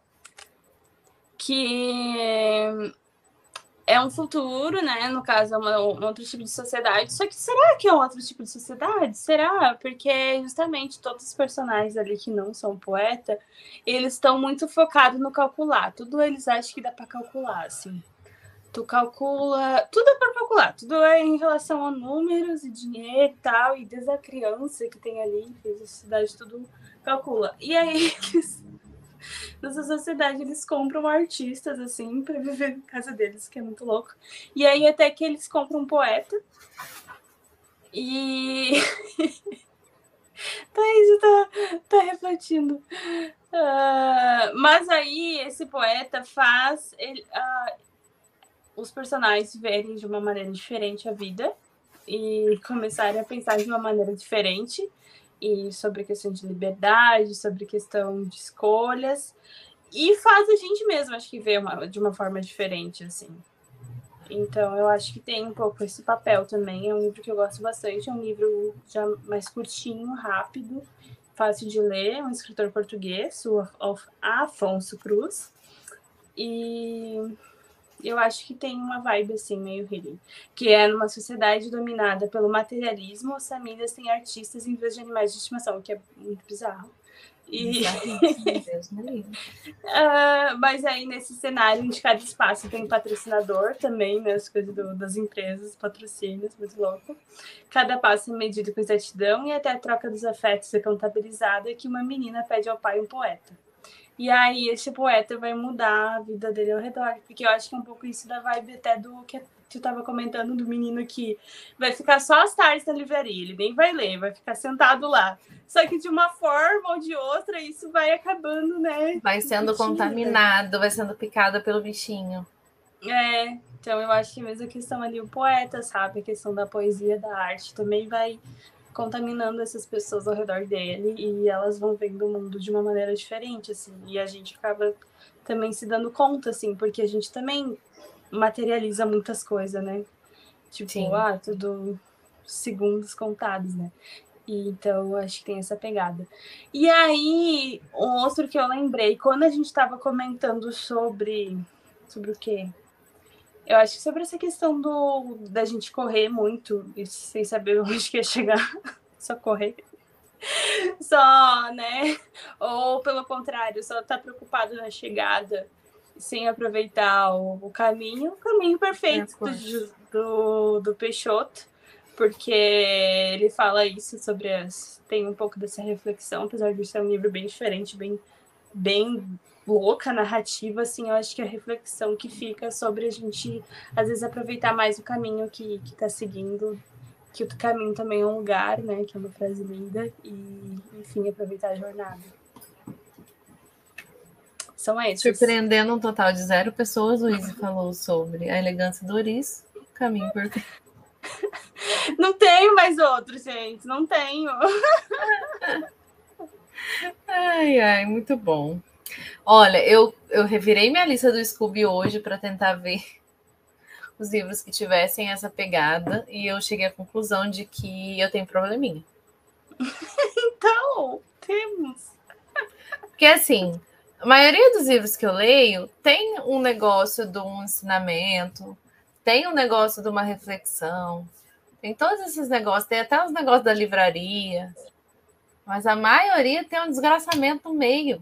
Speaker 3: que é um futuro, né? No caso, é uma, um outro tipo de sociedade. Só que será que é um outro tipo de sociedade? Será? Porque justamente todos os personagens ali que não são poeta, eles estão muito focados no calcular. Tudo eles acham que dá para calcular, assim. Tu calcula... Tudo é para calcular. Tudo é em relação a números e dinheiro e tal. E desde a criança que tem ali, fez a sociedade, tudo calcula. E aí... nessa sociedade eles compram artistas assim para viver na casa deles, que é muito louco. E aí até que eles compram um poeta e Thaís tá, tá refletindo. Uh, mas aí esse poeta faz ele, uh, os personagens verem de uma maneira diferente a vida e começarem a pensar de uma maneira diferente e sobre questão de liberdade, sobre questão de escolhas. E faz a gente mesmo, acho que, ver uma, de uma forma diferente, assim. Então, eu acho que tem um pouco esse papel também. É um livro que eu gosto bastante. É um livro já mais curtinho, rápido, fácil de ler. É um escritor português, o Afonso Cruz. E eu acho que tem uma vibe, assim, meio healing. Que é numa sociedade dominada pelo materialismo, as famílias têm artistas em vez de animais de estimação, que é muito bizarro. E... uh, mas aí nesse cenário de cada espaço tem um patrocinador também, né, as coisas do, das empresas, patrocínios, muito louco. Cada passo é medido com exatidão e até a troca dos afetos é contabilizada, que uma menina pede ao pai um poeta. E aí esse poeta vai mudar a vida dele ao redor, porque eu acho que é um pouco isso da vibe até do que tu estava comentando do menino que vai ficar só às tardes na livraria, ele nem vai ler, vai ficar sentado lá. Só que de uma forma ou de outra, isso vai acabando, né?
Speaker 2: Vai sendo bichinho, contaminado, né? Vai sendo picada pelo bichinho.
Speaker 3: É, então eu acho que mesmo a questão ali, o poeta, sabe? A questão da poesia, da arte, também vai contaminando essas pessoas ao redor dele e elas vão vendo o mundo de uma maneira diferente, assim. E a gente acaba também se dando conta, assim, porque a gente também materializa muitas coisas, né? Tipo, Sim. ah, tudo segundos contados, né? E, então, acho que tem essa pegada. E aí, um outro que eu lembrei, quando a gente estava comentando sobre... Sobre o quê? Eu acho que sobre essa questão do, da gente correr muito, e sem saber onde que ia chegar, só correr. Só, né? Ou, pelo contrário, só tá preocupado na chegada, sem aproveitar o, o caminho, o caminho perfeito é, do, do, do Peixoto, porque ele fala isso sobre as... Tem um pouco dessa reflexão, apesar de ser um livro bem diferente, bem, bem louca, narrativa, assim, eu acho que a reflexão que fica sobre a gente, às vezes, aproveitar mais o caminho que, que tá seguindo, que o caminho também é um lugar, né, que é uma frase linda, e, enfim, aproveitar a jornada. São esses.
Speaker 2: Surpreendendo um total de zero pessoas, Luiz falou sobre a elegância do ouriço Caminho Perfeito.
Speaker 3: Não tenho mais outro, gente. Não tenho.
Speaker 2: Ai, ai, muito bom. Olha, eu, eu revirei minha lista do Scooby hoje para tentar ver os livros que tivessem essa pegada e eu cheguei à conclusão de que eu tenho probleminha.
Speaker 3: Então, temos.
Speaker 2: Porque, assim, a maioria dos livros que eu leio tem um negócio de um ensinamento, tem um negócio de uma reflexão, tem todos esses negócios, tem até os negócios da livraria, mas a maioria tem um desgraçamento no meio.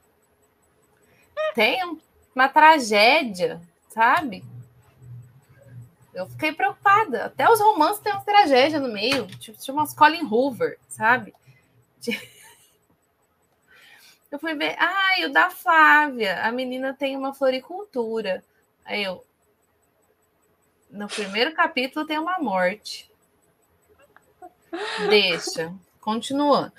Speaker 2: Tem uma tragédia, sabe? Eu fiquei preocupada. Até os romances têm uma tragédia no meio, tipo, tipo umas Colin Hoover, sabe? Eu fui ver, ah, e o da Flávia, a menina tem uma floricultura. Aí eu, no primeiro capítulo tem uma morte. Deixa, continuando.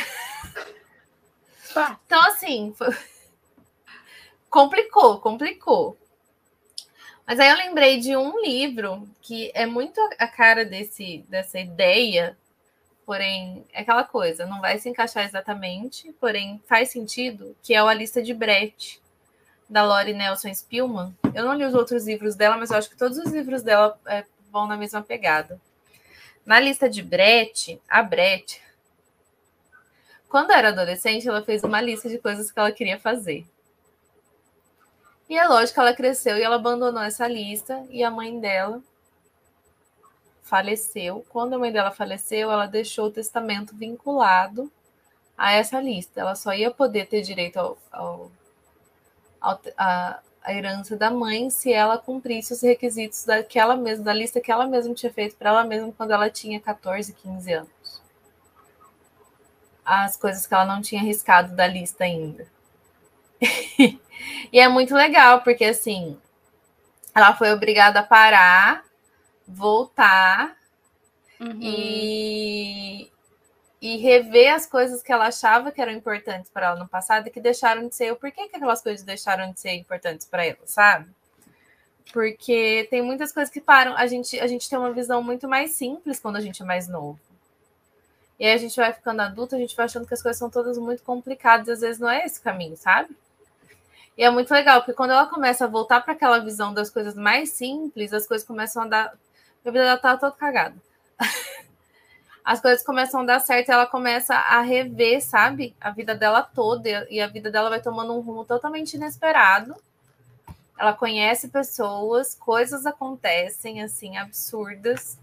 Speaker 2: Então, assim, foi... complicou, complicou. Mas aí eu lembrei de um livro que é muito a cara desse, dessa ideia, porém, é aquela coisa, não vai se encaixar exatamente, porém faz sentido, que é o A Lista de Brett, da Lori Nelson Spillman. Eu não li os outros livros dela, mas eu acho que todos os livros dela é, vão na mesma pegada. Na Lista de Brett, a Brett, quando era adolescente, ela fez uma lista de coisas que ela queria fazer. E é lógico que ela cresceu e ela abandonou essa lista, e a mãe dela faleceu. Quando a mãe dela faleceu, ela deixou o testamento vinculado a essa lista. Ela só ia poder ter direito ao, ao, ao, a, a herança da mãe se ela cumprisse os requisitos daquela mesma, da lista que ela mesma tinha feito para ela mesma quando ela tinha catorze, quinze anos. As coisas que ela não tinha riscado da lista ainda. E é muito legal, porque assim, ela foi obrigada a parar, voltar uhum. e, e rever as coisas que ela achava que eram importantes para ela no passado e que deixaram de ser. O porquê que aquelas coisas deixaram de ser importantes para ela, sabe? Porque tem muitas coisas que param. A gente, a gente tem uma visão muito mais simples quando a gente é mais novo. E aí a gente vai ficando adulto, a gente vai achando que as coisas são todas muito complicadas, e às vezes não é esse caminho, sabe? E é muito legal, porque quando ela começa a voltar para aquela visão das coisas mais simples, as coisas começam a dar... Minha vida dela tá toda cagada. As coisas começam a dar certo e ela começa a rever, sabe? A vida dela toda. E a vida dela vai tomando um rumo totalmente inesperado. Ela conhece pessoas, coisas acontecem, assim, absurdas.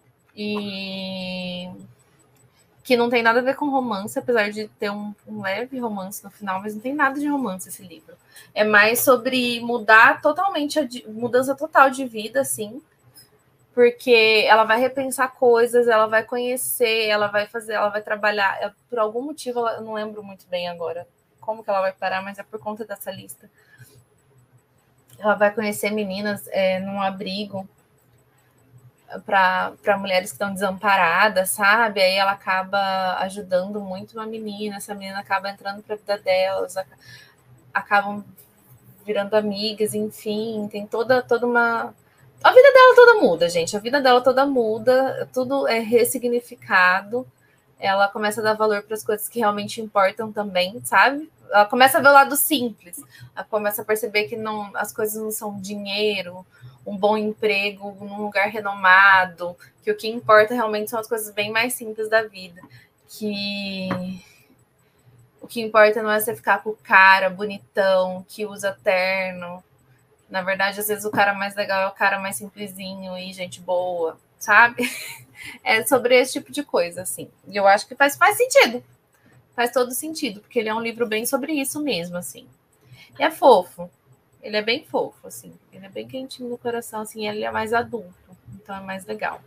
Speaker 2: E... que não tem nada a ver com romance, apesar de ter um, um leve romance no final, mas não tem nada de romance esse livro. É mais sobre mudar totalmente, a mudança total de vida, assim, porque ela vai repensar coisas, ela vai conhecer, ela vai fazer, ela vai trabalhar, por algum motivo, eu não lembro muito bem agora como que ela vai parar, mas é por conta dessa lista. Ela vai conhecer meninas é, num abrigo para mulheres que estão desamparadas, sabe? Aí ela acaba ajudando muito uma menina, essa menina acaba entrando para a vida delas, acabam virando amigas, enfim, tem toda, toda uma... A vida dela toda muda, gente, a vida dela toda muda, tudo é ressignificado, ela começa a dar valor para as coisas que realmente importam também, sabe? Ela começa a ver o lado simples, ela começa a perceber que não, as coisas não são dinheiro, um bom emprego num lugar renomado, que o que importa realmente são as coisas bem mais simples da vida, que o que importa não é você ficar com o cara bonitão, que usa terno, na verdade, às vezes o cara mais legal é o cara mais simplesinho e gente boa, sabe? É sobre esse tipo de coisa, assim, e eu acho que faz, faz sentido, faz todo sentido, porque ele é um livro bem sobre isso mesmo, assim, e é fofo. Ele é bem fofo, assim. Ele é bem quentinho no coração, assim. Ele é mais adulto, então é mais legal.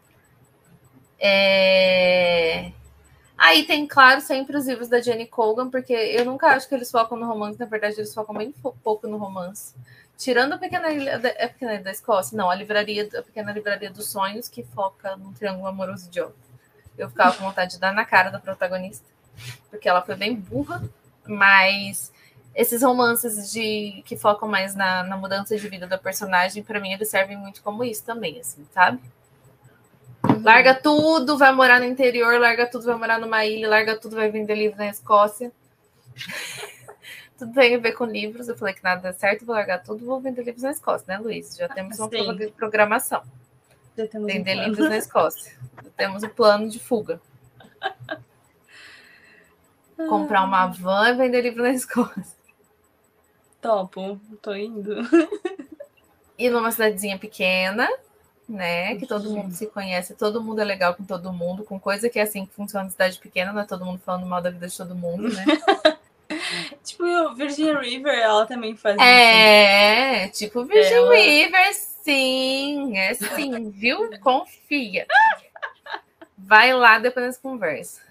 Speaker 2: É... Aí tem, claro, sempre os livros da Jenny Colgan, porque eu nunca acho que eles focam no romance. Na verdade, eles focam bem pouco no romance. Tirando a Pequena Ilha da, a Pequena Ilha da Escócia. Não, a, livraria, a Pequena Livraria dos Sonhos, que foca no triângulo amoroso idiota. Eu ficava com vontade de dar na cara da protagonista, porque ela foi bem burra, mas... esses romances de, que focam mais na, na mudança de vida da personagem, para mim, eles servem muito como isso também, assim, sabe? Uhum. Larga tudo, vai morar no interior, larga tudo, vai morar numa ilha, larga tudo, vai vender livro na Escócia. Tudo tem a ver com livros. Eu falei que nada dá certo, vou largar tudo, vou vender livros na Escócia, né, Luiz? Já temos uma Sim. programação. Já temos vender um livros na Escócia. Já temos o um plano de fuga. Comprar uma van e vender livro na Escócia.
Speaker 3: Topo, tô indo.
Speaker 2: E numa cidadezinha pequena, né? Que todo mundo se conhece, todo mundo é legal com todo mundo, com coisa que é assim que funciona na cidade pequena, não é todo mundo falando mal da vida de todo mundo, né?
Speaker 3: Tipo, Virgin River, ela também faz
Speaker 2: é, isso. É, tipo Virgin ela... River, sim, é sim, viu? Confia. Vai lá, depois nós conversa.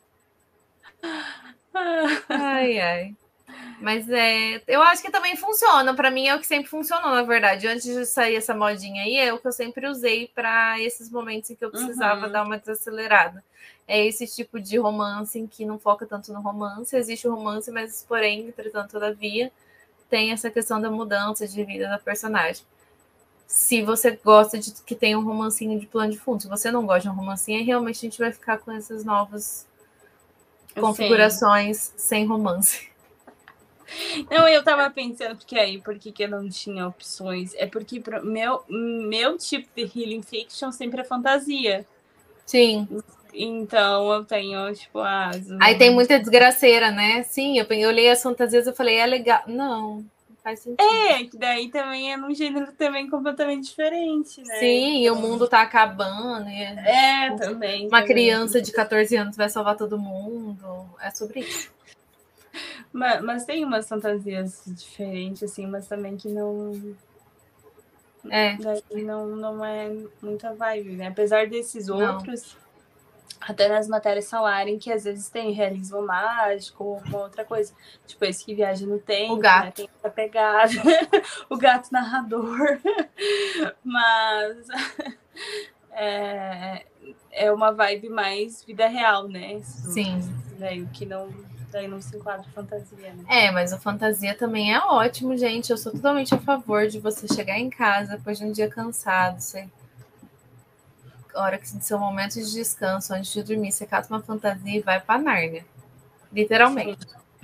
Speaker 2: Ai, ai. Mas é, eu acho que também funciona. Para mim é o que sempre funcionou, na verdade. Antes de sair essa modinha aí, é o que eu sempre usei para esses momentos em que eu precisava uhum. dar uma desacelerada. É esse tipo de romance em que não foca tanto no romance. Existe o romance, mas porém, entretanto, todavia, tem essa questão da mudança de vida da personagem. Se você gosta de que tenha um romancinho de plano de fundo, se você não gosta de um romancinho, aí realmente a gente vai ficar com essas novas configurações sem romance.
Speaker 3: Não, eu tava pensando, porque aí, por que, que eu não tinha opções? É porque pro meu, meu tipo de healing fiction sempre é fantasia.
Speaker 2: Sim.
Speaker 3: Então eu tenho, tipo, as.
Speaker 2: Aí tem muita desgraceira, né? Sim, eu, eu olhei as fantasias e falei, é legal. Não, não faz sentido.
Speaker 3: É, que daí também é num gênero também completamente diferente, né?
Speaker 2: Sim, então... e o mundo tá acabando. E
Speaker 3: é, tipo, também.
Speaker 2: Uma
Speaker 3: também.
Speaker 2: criança de catorze anos vai salvar todo mundo. É sobre isso.
Speaker 3: Mas, mas tem umas fantasias diferentes, assim, mas também que não.
Speaker 2: É.
Speaker 3: Daí não, não é muita vibe, né? Apesar desses outros, não. Até nas matérias falarem que às vezes tem realismo mágico ou uma outra coisa. Tipo, esse que viaja no tempo,
Speaker 2: o gato.
Speaker 3: Né? Tem essa pegada. O gato narrador. Mas é, é uma vibe mais vida real, né?
Speaker 2: Sim.
Speaker 3: Daí o que não. Daí não se enquadra fantasia, né?
Speaker 2: É, mas a fantasia também é ótimo, gente. Eu sou totalmente a favor de você chegar em casa depois de um dia cansado, você... a hora que seu momento de descanso, antes de dormir, você cata uma fantasia e vai pra Nárnia. Literalmente.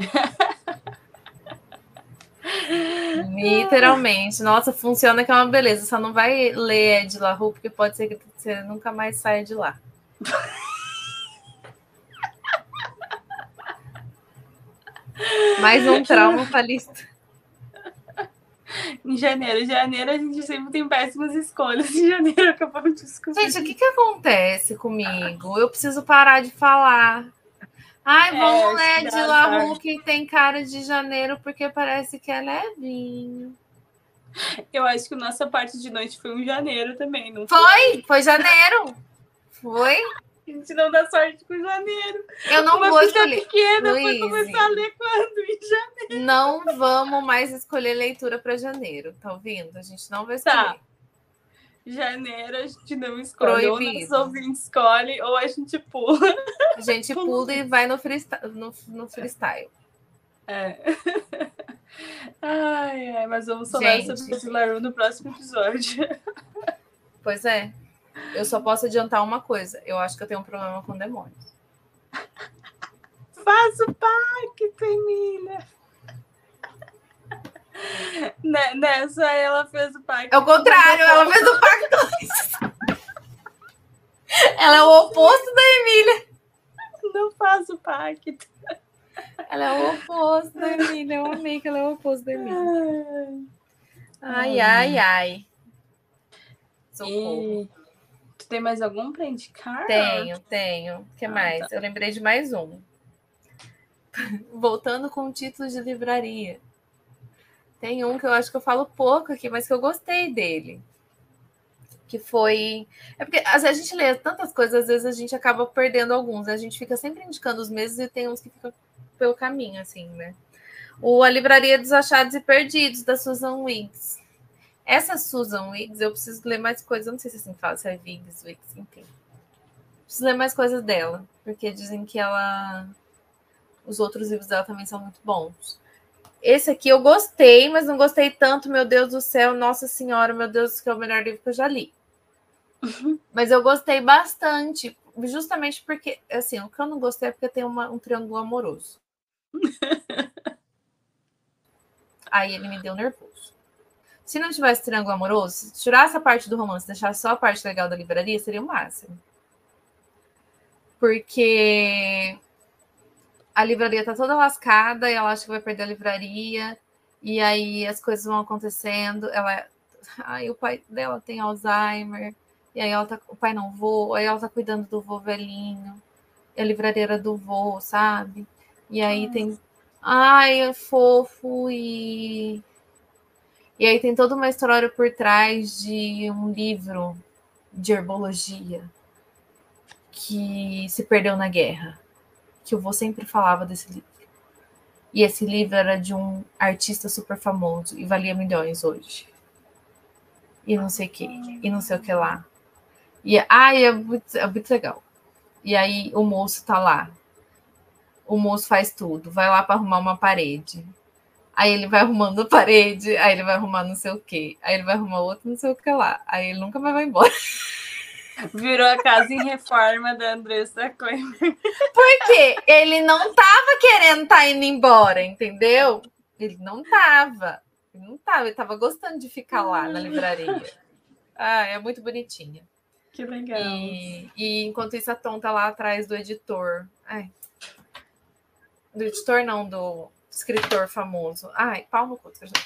Speaker 2: Literalmente. Nossa, funciona que é uma beleza. Só não vai ler Ed La Rue, porque pode ser que você nunca mais saia de lá. Mais um trauma pra lista.
Speaker 3: Em janeiro. Em janeiro a gente sempre tem péssimas escolhas. Em janeiro acabamos de descobrir.
Speaker 2: Gente, o que, que acontece comigo? Eu preciso parar de falar. Ai, vamos é, ler de La Rue, que tem cara de janeiro, porque parece que é levinho.
Speaker 3: Eu acho que nossa parte de noite foi um janeiro também, não
Speaker 2: foi? Foi, foi janeiro. Foi?
Speaker 3: A gente não dá sorte com janeiro.
Speaker 2: Eu não
Speaker 3: Uma
Speaker 2: vou
Speaker 3: escolher. pequena
Speaker 2: Luiz,
Speaker 3: foi começar a ler quando? Em janeiro.
Speaker 2: Não vamos mais escolher leitura para janeiro, tá ouvindo? A gente não vai escolher.
Speaker 3: Tá. Janeiro a gente não escolhe. Proibido. Ou nossos ouvintes escolhe, ou a gente pula.
Speaker 2: A gente pula e vai no freestyle. No, no freestyle.
Speaker 3: É. Ai, ai, mas vamos falar gente. sobre esse La Rue no próximo episódio.
Speaker 2: Pois é. Eu só posso adiantar uma coisa. Eu acho que eu tenho um problema com demônios.
Speaker 3: Faz o pacto, Emília. Nessa, ela fez o pacto.
Speaker 2: É o contrário, ela fez o pacto. Ela é o oposto da Emília.
Speaker 3: Não faz o pacto.
Speaker 2: Ela é o oposto da Emília. Eu amei que ela é o oposto da Emília. Ai, ai, ai. Socorro.
Speaker 3: E... Tu tem mais algum para indicar?
Speaker 2: Tenho, tenho. O que ah, mais? Tá. Eu lembrei de mais um. Voltando com títulos de livraria. Tem um que eu acho que eu falo pouco aqui, mas que eu gostei dele. Que foi... É porque a gente lê tantas coisas, às vezes a gente acaba perdendo alguns. A gente fica sempre indicando os mesmos e tem uns que ficam pelo caminho, assim, né? O A Livraria dos Achados e Perdidos, da Susan Wiggs. Essa Susan Wiggs, eu preciso ler mais coisas. Eu não sei se assim fala, se é Wiggs, Wiggs, enfim. Preciso ler mais coisas dela, porque dizem que ela... Os outros livros dela também são muito bons. Esse aqui eu gostei, mas não gostei tanto, meu Deus do céu, nossa senhora, meu Deus, que é o melhor livro que eu já li. Mas eu gostei bastante, justamente porque, assim, o que eu não gostei é porque tem uma, um triângulo amoroso. Aí ele me deu nervoso. Se não tivesse triângulo amoroso, se tirasse a parte do romance, deixasse só a parte legal da livraria, seria o máximo. Porque a livraria tá toda lascada e ela acha que vai perder a livraria. E aí as coisas vão acontecendo. Ela, ai, o pai dela tem Alzheimer. E aí ela tá, o pai não voa. Aí ela tá cuidando do vô velhinho. E a livraria era do vô, sabe? E aí tem... Ai, é fofo e... E aí tem toda uma história por trás de um livro de herbologia que se perdeu na guerra. Que o vô sempre falava desse livro. E esse livro era de um artista super famoso e valia milhões hoje. E não sei o que, e não sei o que lá. E ai, é muito, é muito legal. E aí o moço tá lá. O moço faz tudo, vai lá para arrumar uma parede. Aí ele vai arrumando a parede, aí ele vai arrumar não sei o quê. Aí ele vai arrumar outro não sei o que lá. Aí ele nunca mais vai embora.
Speaker 3: Virou a casa em reforma da Andressa Coimbra.
Speaker 2: Porque ele não tava querendo estar tá indo embora, entendeu? Ele não tava. Ele não tava, ele tava gostando de ficar lá na livraria. Ah, é muito bonitinha.
Speaker 3: Que legal.
Speaker 2: E, e enquanto isso, a Tom tá lá atrás do editor. Ai. Do editor, não, do escritor famoso. Ai, pau no cu.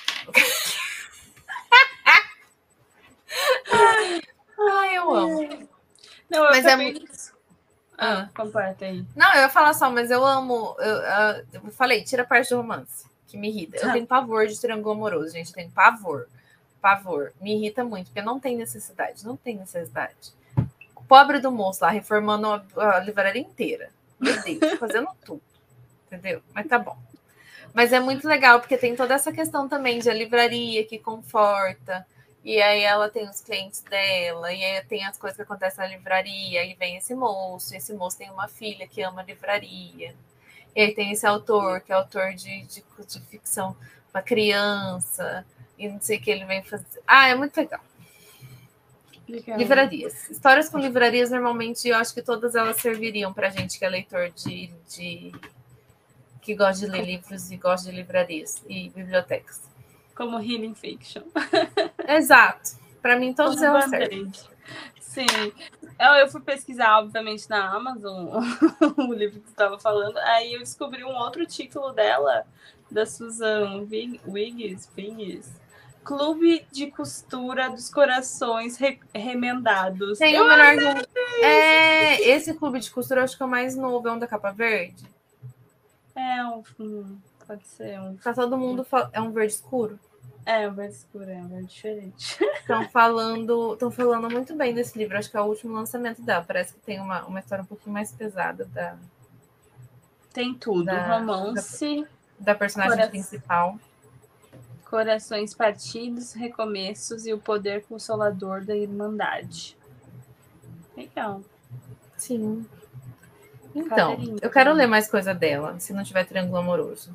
Speaker 2: Ai, eu amo.
Speaker 3: Não, eu
Speaker 2: mas
Speaker 3: também...
Speaker 2: é muito.
Speaker 3: Ah, completa aí.
Speaker 2: Não, eu ia falar só, mas eu amo. Eu, eu, eu falei, tira a parte do romance, que me irrita. Eu tenho pavor de triângulo amoroso, gente. Eu tenho pavor. Pavor. Me irrita muito, porque não tem necessidade. Não tem necessidade. O pobre do moço lá, reformando a, a livraria inteira. Meu Deus, fazendo tudo. Entendeu? Mas tá bom. Mas é muito legal, porque tem toda essa questão também de a livraria que conforta. E aí ela tem os clientes dela, e aí tem as coisas que acontecem na livraria, e vem esse moço, e esse moço tem uma filha que ama a livraria. E aí tem esse autor, que é autor de, de, de ficção para criança, e não sei o que ele vem fazer. Ah, é muito legal. legal. Livrarias. Histórias com livrarias, normalmente, eu acho que todas elas serviriam para gente que é leitor de, de... que gosta de ler livros e gosta de livrarias e bibliotecas.
Speaker 3: Como Healing Fiction.
Speaker 2: Exato. Para mim, todos elas servem.
Speaker 3: Sim. Eu, eu fui pesquisar, obviamente, na Amazon o livro que você estava falando. Aí eu descobri um outro título dela, da Susan Wiggs, Wiggs. Clube de Costura dos Corações Re Remendados.
Speaker 2: Tem o melhor... É, esse Clube de Costura eu acho que é o mais novo, é um da capa verde.
Speaker 3: É um... Hum, pode ser um...
Speaker 2: Tá todo mundo... Fal... É um verde escuro?
Speaker 3: É, um verde escuro, é um verde diferente.
Speaker 2: Estão falando, estão falando muito bem desse livro. Acho que é o último lançamento dela. Parece que tem uma, uma história um pouquinho mais pesada da...
Speaker 3: Tem tudo. Da, romance...
Speaker 2: Da, da personagem Coração. principal.
Speaker 3: Corações partidos, recomeços e o poder consolador da Irmandade. Legal.
Speaker 2: Sim. Então, eu quero ler mais coisa dela, se não tiver triângulo amoroso.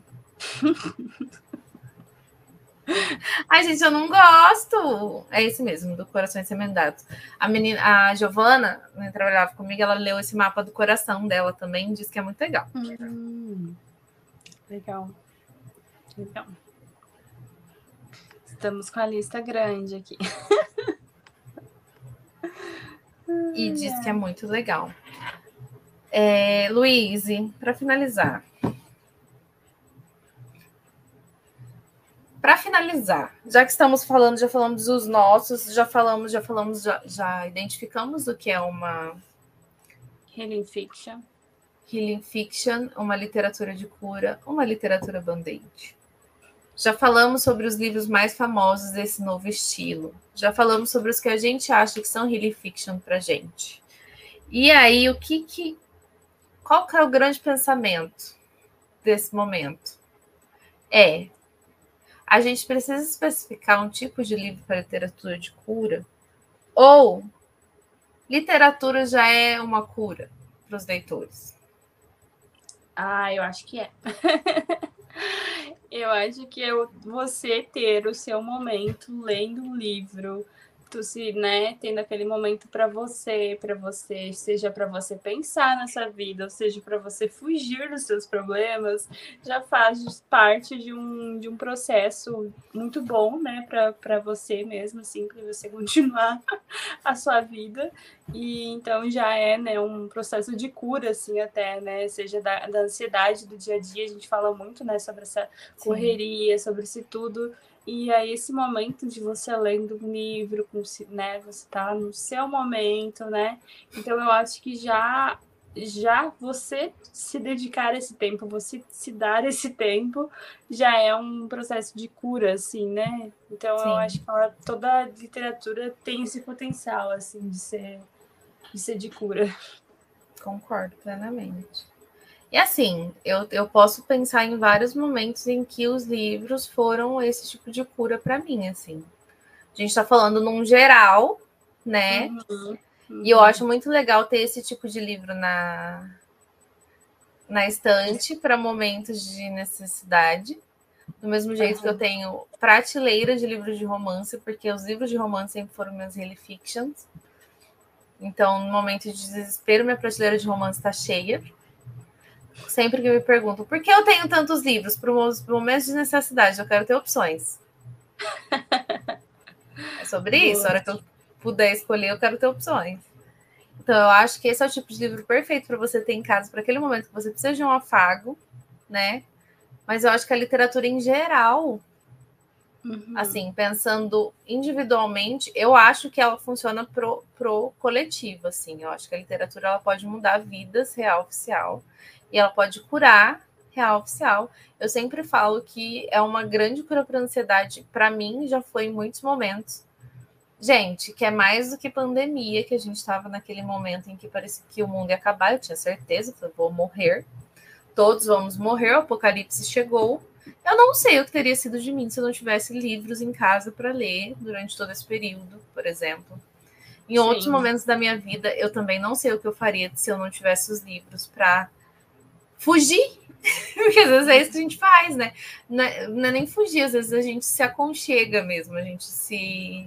Speaker 2: Ai, gente, eu não gosto. É esse mesmo, do Corações Remendados. A menina, a Giovana, que trabalhava comigo, ela leu esse mapa do coração dela também, disse que é muito legal.
Speaker 3: Hum, legal. Legal. Estamos com a lista grande aqui.
Speaker 2: E diz que é muito legal. É, Luiz, para finalizar. Para finalizar, já que estamos falando, já falamos dos nossos, já falamos, já falamos, já, já identificamos o que é uma
Speaker 3: Healing Fiction.
Speaker 2: Healing Fiction, uma literatura de cura, uma literatura band-aid. Já falamos sobre os livros mais famosos desse novo estilo. Já falamos sobre os que a gente acha que são Healing Fiction para gente. E aí, o que que... Qual que é o grande pensamento desse momento? É, a gente precisa especificar um tipo de livro para literatura de cura? Ou literatura já é uma cura para os leitores?
Speaker 3: Ah, eu acho que é. Eu acho que é você ter o seu momento lendo um livro, tu se, né, tendo aquele momento para você, para você, seja para você pensar na sua vida, ou seja para você fugir dos seus problemas, já faz parte de um, de um processo muito bom, né, para você mesmo, assim, para você continuar a sua vida. E então já é, né, um processo de cura, assim, até, né, seja da, da ansiedade do dia a dia, a gente fala muito, né, sobre essa correria, Sim. sobre isso tudo. E aí esse momento de você lendo um livro, com, né, você tá no seu momento, né? Então eu acho que já já você se dedicar esse tempo, você se dar esse tempo, já é um processo de cura, assim, né? Então Sim. eu acho que ela, toda literatura tem esse potencial, assim, de ser de ser de cura.
Speaker 2: Concordo plenamente. E assim, eu, eu posso pensar em vários momentos em que os livros foram esse tipo de cura para mim, assim. A gente está falando num geral, né? Uhum, uhum. E eu acho muito legal ter esse tipo de livro na, na estante para momentos de necessidade. Do mesmo jeito uhum. que eu tenho prateleira de livros de romance, porque os livros de romance sempre foram meus really fictions. Então, no momento de desespero, minha prateleira de romance está cheia. Sempre que me perguntam por que eu tenho tantos livros para os momentos de necessidade, eu quero ter opções. É sobre Boa. isso. A hora que eu puder escolher, eu quero ter opções. Então, eu acho que esse é o tipo de livro perfeito para você ter em casa, para aquele momento que você precisa de um afago, né? Mas eu acho que a literatura em geral, uhum. assim, pensando individualmente, eu acho que ela funciona pro, pro coletivo, assim. Eu acho que a literatura ela pode mudar vidas, real oficial. E ela pode curar real oficial. Eu sempre falo que é uma grande cura para a ansiedade. Para mim, já foi em muitos momentos. Gente, que é mais do que pandemia, que a gente estava naquele momento em que parecia que o mundo ia acabar. Eu tinha certeza, eu vou morrer. Todos vamos morrer, o apocalipse chegou. Eu não sei o que teria sido de mim se eu não tivesse livros em casa para ler durante todo esse período, por exemplo. Em Sim. outros momentos da minha vida, eu também não sei o que eu faria se eu não tivesse os livros para fugir, porque às vezes é isso que a gente faz, né? Não é, não é nem fugir, às vezes a gente se aconchega mesmo, a gente se...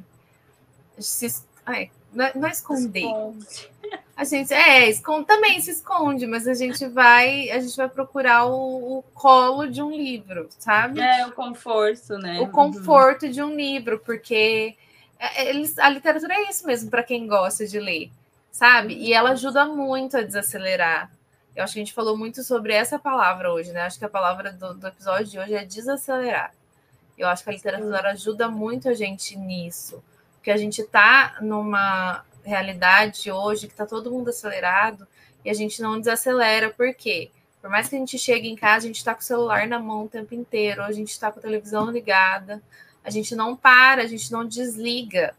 Speaker 2: se ai, não, é, não é esconder. Esconde. A gente é, esconde, também se esconde, mas a gente vai, a gente vai procurar o, o colo de um livro, sabe?
Speaker 3: É, o conforto, né?
Speaker 2: O conforto uhum. de um livro, porque eles, a literatura é isso mesmo, para quem gosta de ler, sabe? E ela ajuda muito a desacelerar. Eu acho que a gente falou muito sobre essa palavra hoje, né? Acho que a palavra do, do episódio de hoje é desacelerar. Eu acho que a literatura ajuda muito a gente nisso. Porque a gente está numa realidade hoje que está todo mundo acelerado e a gente não desacelera. Por quê? Por mais que a gente chegue em casa, a gente está com o celular na mão o tempo inteiro, a gente está com a televisão ligada, a gente não para, a gente não desliga.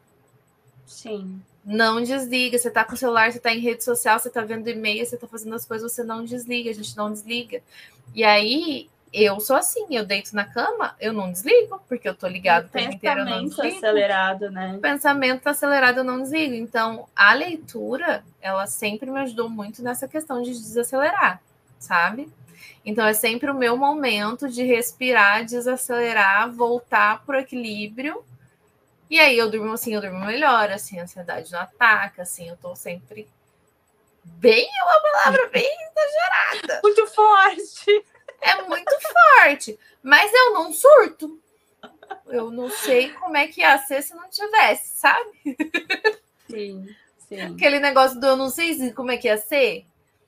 Speaker 3: Sim.
Speaker 2: Não desliga, você tá com o celular, você tá em rede social, você tá vendo e-mail, você tá fazendo as coisas, você não desliga, a gente não desliga. E aí, eu sou assim, eu deito na cama, eu não desligo, porque eu tô ligado o tempo inteiro, eu não desligo.
Speaker 3: Pensamento acelerado, né?
Speaker 2: O pensamento tá acelerado, eu não desligo. Então, a leitura, ela sempre me ajudou muito nessa questão de desacelerar, sabe? Então, é sempre o meu momento de respirar, desacelerar, voltar pro equilíbrio. E aí eu durmo assim, eu durmo melhor, assim, a ansiedade não ataca, assim, eu tô sempre bem, é uma palavra bem exagerada.
Speaker 3: Muito forte.
Speaker 2: É muito forte, mas eu não surto. Eu não sei como é que ia ser se não tivesse, sabe?
Speaker 3: Sim, sim.
Speaker 2: Aquele negócio do eu não sei como é que ia ser.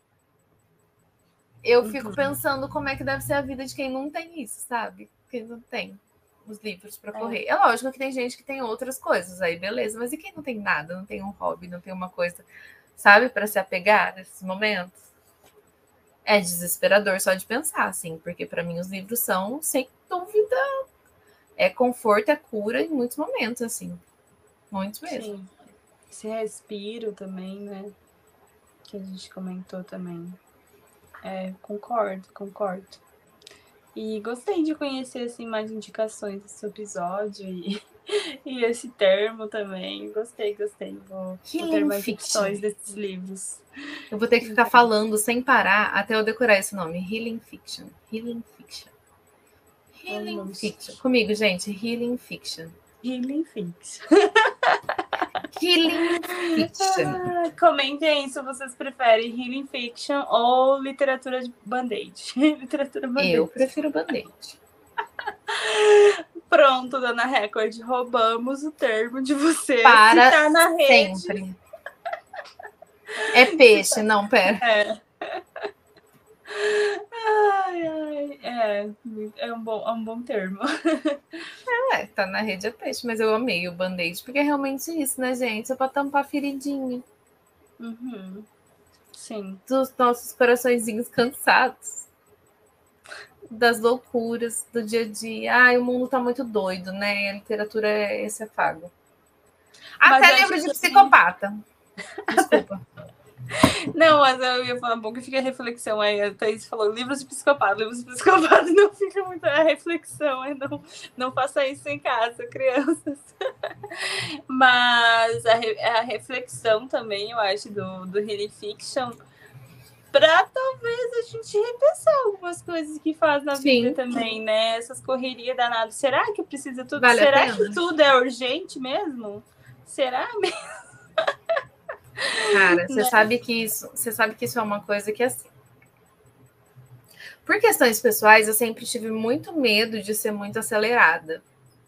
Speaker 2: Eu fico uhum. pensando como é que deve ser a vida de quem não tem isso, sabe? Quem não tem os livros para correr. É. é lógico que tem gente que tem outras coisas aí, beleza, mas e quem não tem nada, não tem um hobby, não tem uma coisa, sabe, para se apegar nesses momentos? É desesperador só de pensar, assim, porque para mim os livros são, sem dúvida, é conforto, é cura em muitos momentos, assim, muitos mesmo.
Speaker 3: Sim. Esse respiro também, né, que a gente comentou também. É, concordo, concordo. E gostei de conhecer assim, mais indicações desse episódio e, e esse termo também. Gostei, gostei. Vou, vou ter mais indicações desses livros.
Speaker 2: Eu vou ter que ficar falando sem parar até eu decorar esse nome. Healing Fiction. Healing Fiction. Healing
Speaker 3: Vamos.
Speaker 2: Fiction. Comigo, gente, Healing Fiction.
Speaker 3: Healing Fiction.
Speaker 2: Healing Fiction.
Speaker 3: Ah, comentem aí se vocês preferem Healing Fiction ou literatura de band-aid. Literatura band-aid.
Speaker 2: Eu prefiro Band-Aid.
Speaker 3: Pronto, Dona Record, roubamos o termo de você.
Speaker 2: Para
Speaker 3: Se tá na rede.
Speaker 2: sempre. É peixe, não, pera.
Speaker 3: É. Ai, ai, é, é, um bom, é um bom termo.
Speaker 2: É, tá na rede é peixe, mas eu amei o Band-Aid, porque é realmente isso, né, gente? É pra tampar a feridinha
Speaker 3: Uhum. Sim.
Speaker 2: dos nossos coraçõezinhos cansados, das loucuras do dia a dia. Ai, o mundo tá muito doido, né? A literatura é esse afago.
Speaker 3: Mas
Speaker 2: Até
Speaker 3: eu
Speaker 2: livro
Speaker 3: acho
Speaker 2: de
Speaker 3: que-
Speaker 2: psicopata. Desculpa.
Speaker 3: Não, mas eu ia falar um pouco que fica a reflexão aí. A Thaís falou livros de psicopata, livros de psicopata não fica muito a reflexão, é não, não faça isso em casa, crianças. Mas a, re- a reflexão também, eu acho, do, do Healing Fiction, para talvez a gente repensar algumas coisas que faz na
Speaker 2: Sim.
Speaker 3: vida também, né? Essas correrias danadas. Será que precisa tudo?
Speaker 2: Vale a
Speaker 3: Será
Speaker 2: pena?
Speaker 3: que tudo é urgente mesmo? Será mesmo?
Speaker 2: Cara, você
Speaker 3: Né?
Speaker 2: sabe que isso, você sabe que isso é uma coisa que assim. Por questões pessoais, eu sempre tive muito medo de ser muito acelerada.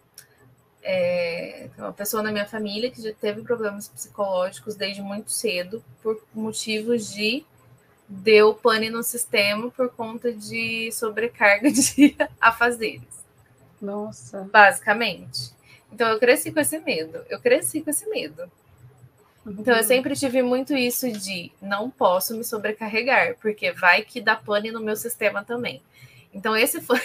Speaker 2: É, tem uma pessoa na minha família que já teve problemas psicológicos desde muito cedo, por motivos de deu pane no sistema por conta de sobrecarga de afazeres,
Speaker 3: Nossa.
Speaker 2: basicamente. Então eu cresci com esse medo. Eu cresci com esse medo. Então, eu sempre tive muito isso de não posso me sobrecarregar, porque vai que dá pane no meu sistema também. Então, esse foi...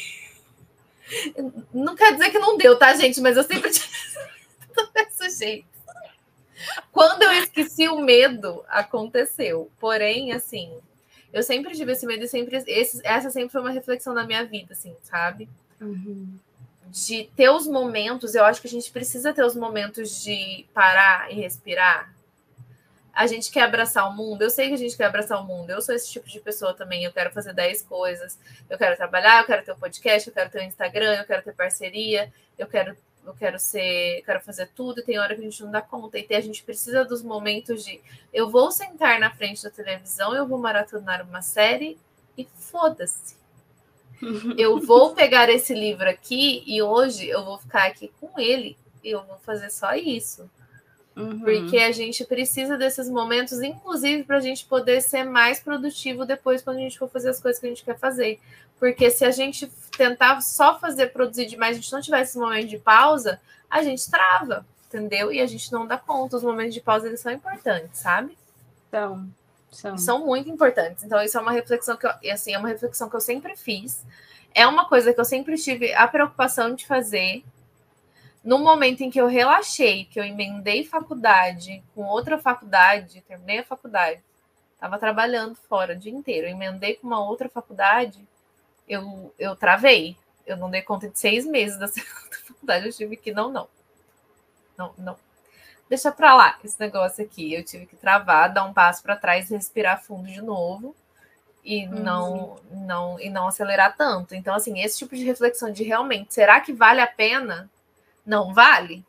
Speaker 2: Não quer dizer que não deu, tá, gente? Mas eu sempre tive desse jeito. Quando eu esqueci o medo, aconteceu. Porém, assim, eu sempre tive esse medo e sempre... Esse, essa sempre foi uma reflexão da minha vida, assim, sabe?
Speaker 3: Uhum.
Speaker 2: De ter os momentos, eu acho que a gente precisa ter os momentos de parar e respirar. A gente quer abraçar o mundo, eu sei que a gente quer abraçar o mundo, eu sou esse tipo de pessoa também, eu quero fazer dez coisas, eu quero trabalhar, eu quero ter um podcast, eu quero ter um Instagram, eu quero ter parceria, eu quero, eu quero ser, eu quero fazer tudo, e tem hora que a gente não dá conta, e tem, a gente precisa dos momentos de eu vou sentar na frente da televisão, eu vou maratonar uma série e foda-se. Eu vou pegar esse livro aqui e hoje eu vou ficar aqui com ele e eu vou fazer só isso.
Speaker 3: Uhum.
Speaker 2: Porque a gente precisa desses momentos, inclusive, para a gente poder ser mais produtivo depois quando a gente for fazer as coisas que a gente quer fazer. Porque se a gente tentar só fazer, produzir demais, a gente não tiver esse momento de pausa, a gente trava, entendeu? E a gente não dá conta. Os momentos de pausa, eles são importantes, sabe?
Speaker 3: São, são.
Speaker 2: São muito importantes. Então, isso é uma reflexão que eu, assim, é uma reflexão que eu sempre fiz. É uma coisa que eu sempre tive a preocupação de fazer. No momento em que eu relaxei, que eu emendei faculdade com outra faculdade, terminei a faculdade, estava trabalhando fora o dia inteiro, eu emendei com uma outra faculdade, eu, eu travei. Eu não dei conta de seis meses da segunda faculdade, eu tive que, não, não. Não, não. Deixa pra lá esse negócio aqui. Eu tive que travar, dar um passo para trás, respirar fundo de novo e não, uhum. não, e não acelerar tanto. Então, assim, esse tipo de reflexão de realmente, será que vale a pena? Não vale?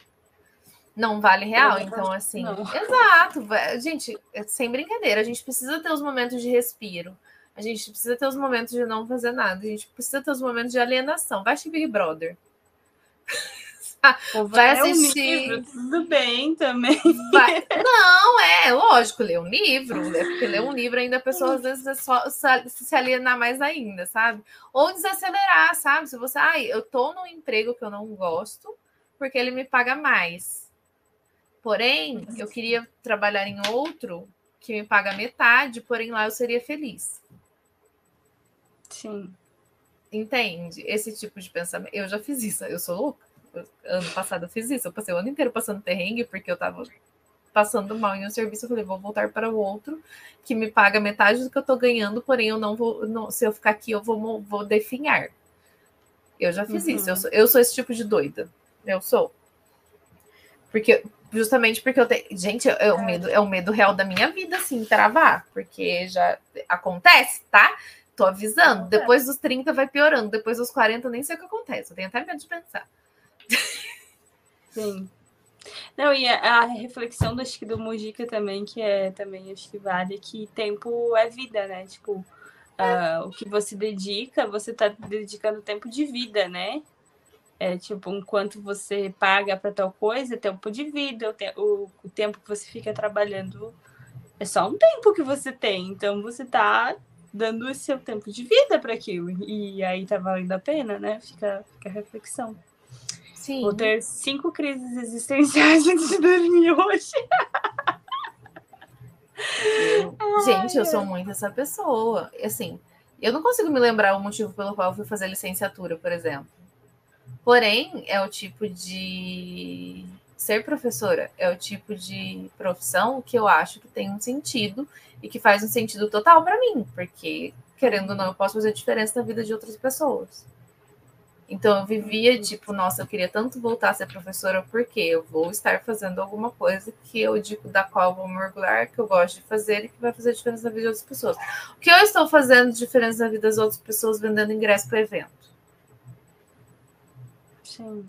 Speaker 2: Não vale real? Então, assim, não. Exato. Gente, sem brincadeira, a gente precisa ter os momentos de respiro. A gente precisa ter os momentos de não fazer nada. A gente precisa ter os momentos de alienação. Vai assistir Big Brother.
Speaker 3: Vai assistir. Um livro, tudo bem também.
Speaker 2: Vai... Não, é lógico, ler um livro. É porque ler um livro ainda a pessoa às vezes é só se alienar mais ainda, sabe? Ou desacelerar, sabe? Se você, ai, ah, eu tô num emprego que eu não gosto porque ele me paga mais. Porém, eu queria trabalhar em outro que me paga metade, porém lá eu seria feliz.
Speaker 3: Sim.
Speaker 2: Entende? Esse tipo de pensamento. Eu já fiz isso, eu sou louca. Ano passado eu fiz isso, eu passei o ano inteiro passando perrengue porque eu tava passando mal em um serviço, eu falei, vou voltar para o outro que me paga metade do que eu tô ganhando, porém eu não vou, não, se eu ficar aqui eu vou, vou definhar. Eu já fiz uhum. isso, eu sou, eu sou esse tipo de doida, eu sou. Porque, justamente porque eu tenho, gente, é o medo, é o medo real da minha vida, assim, travar, porque já acontece, tá? tô avisando. Depois dos trinta vai piorando. Depois dos quarenta, eu nem sei o que acontece. Eu tenho até medo de pensar.
Speaker 3: Sim. Não, e a, a reflexão do, acho que do Mujica também, que é também, acho que vale, que tempo é vida, né? Tipo, é. uh, o que você dedica, você tá dedicando tempo de vida, né? É tipo, enquanto você paga para tal coisa, tempo de vida, o, te o, o tempo que você fica trabalhando é só um tempo que você tem. Então, você tá dando o seu tempo de vida para aquilo. E aí tá valendo a pena, né? Fica, fica a reflexão.
Speaker 2: Sim.
Speaker 3: Vou ter cinco crises existenciais antes de dormir hoje.
Speaker 2: Eu, gente, eu sou muito essa pessoa. Assim, eu não consigo me lembrar o motivo pelo qual eu fui fazer licenciatura, por exemplo. Porém, é o tipo de... Ser professora é o tipo de profissão que eu acho que tem um sentido e que faz um sentido total para mim. Porque, querendo ou não, eu posso fazer diferença na vida de outras pessoas. Então, eu vivia, tipo, nossa, eu queria tanto voltar a ser professora porque eu vou estar fazendo alguma coisa que eu digo da qual eu vou me orgulhar, que eu gosto de fazer e que vai fazer diferença na vida de outras pessoas. O que eu estou fazendo de diferença na vida das outras pessoas vendendo ingresso para evento?
Speaker 3: Sim.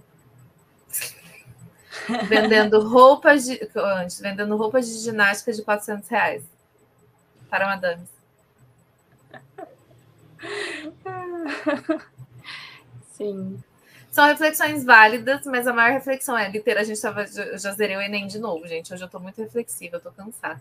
Speaker 2: Vendendo roupas de... Antes, vendendo roupas de ginástica de quatrocentos reais. Para madames.
Speaker 3: Sim.
Speaker 2: São reflexões válidas, mas a maior reflexão é literal. A gente tava, eu já zerei o Enem de novo, gente. Hoje eu tô muito reflexiva, eu tô cansada.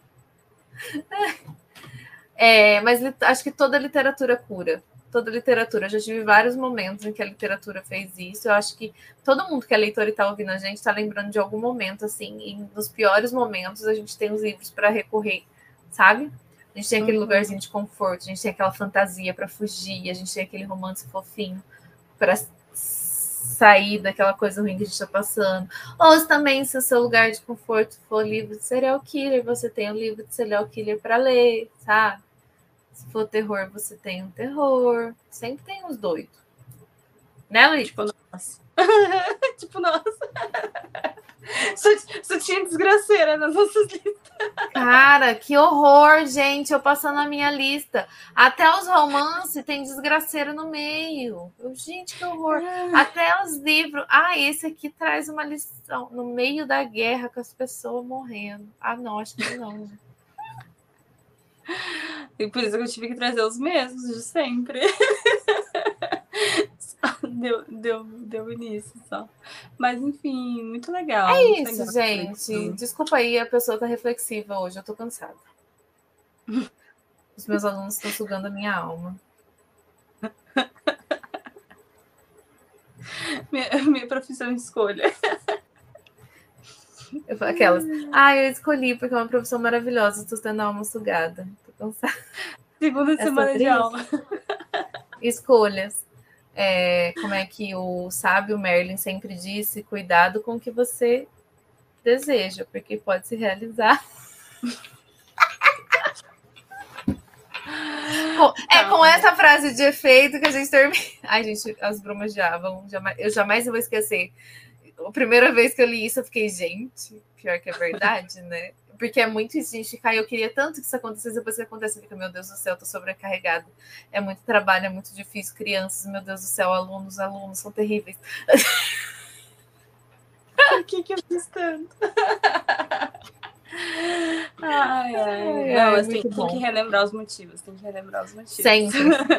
Speaker 2: É, mas acho que toda literatura cura. Toda literatura. Eu já tive vários momentos em que a literatura fez isso. Eu acho que todo mundo que é leitor e tá ouvindo a gente tá lembrando de algum momento, assim. E nos piores momentos a gente tem os livros para recorrer, sabe? A gente tem aquele uhum. lugarzinho de conforto, a gente tem aquela fantasia para fugir, a gente tem aquele romance fofinho para sair daquela coisa ruim que a gente está passando. Ou também, se o seu lugar de conforto for livro de serial killer, você tem um livro de serial killer para ler, sabe? Se for terror, você tem um terror. Sempre tem uns doidos. Né, Luiz?
Speaker 3: Tipo, nossa. tipo, nossa. Só, só tinha desgraceira nas nossas listas.
Speaker 2: Cara, que horror, gente. Eu passando a minha lista. Até os romances tem desgraceira no meio. Eu, gente, que horror. Ah. Até os livros. Ah, esse aqui traz uma lição. No meio da guerra, com as pessoas morrendo. Ah, não, acho que não.
Speaker 3: E por isso que eu tive que trazer os mesmos de sempre. Deu, deu, deu início só. Mas, enfim, muito legal.
Speaker 2: É
Speaker 3: muito
Speaker 2: isso,
Speaker 3: legal,
Speaker 2: gente. Desculpa aí, a pessoa tá reflexiva hoje. Eu tô cansada. Os meus alunos estão sugando a minha alma.
Speaker 3: Minha, minha profissão de escolha.
Speaker 2: Eu, aquelas. Ah, eu escolhi porque é uma profissão maravilhosa. Estou tendo a alma sugada. Tô cansada.
Speaker 3: Segunda é semana de aula.
Speaker 2: Escolhas. É, como é que o sábio Merlin sempre disse, cuidado com o que você deseja, porque pode se realizar. É com essa frase de efeito que a gente termina. Ai, gente, as brumas de Avon, jamais, eu jamais vou esquecer. A primeira vez que eu li isso, eu fiquei, gente, pior que é verdade, né? Porque é muito isso, gente, ficar, eu queria tanto que isso acontecesse, depois que acontece, fica, meu Deus do céu, eu tô sobrecarregada. É muito trabalho, é muito difícil, crianças, meu Deus do céu, alunos, alunos são terríveis.
Speaker 3: Por que que eu fiz tanto? Ai, ai. Não, mas tem, tem que relembrar os motivos, tem que relembrar os motivos.
Speaker 2: Sempre.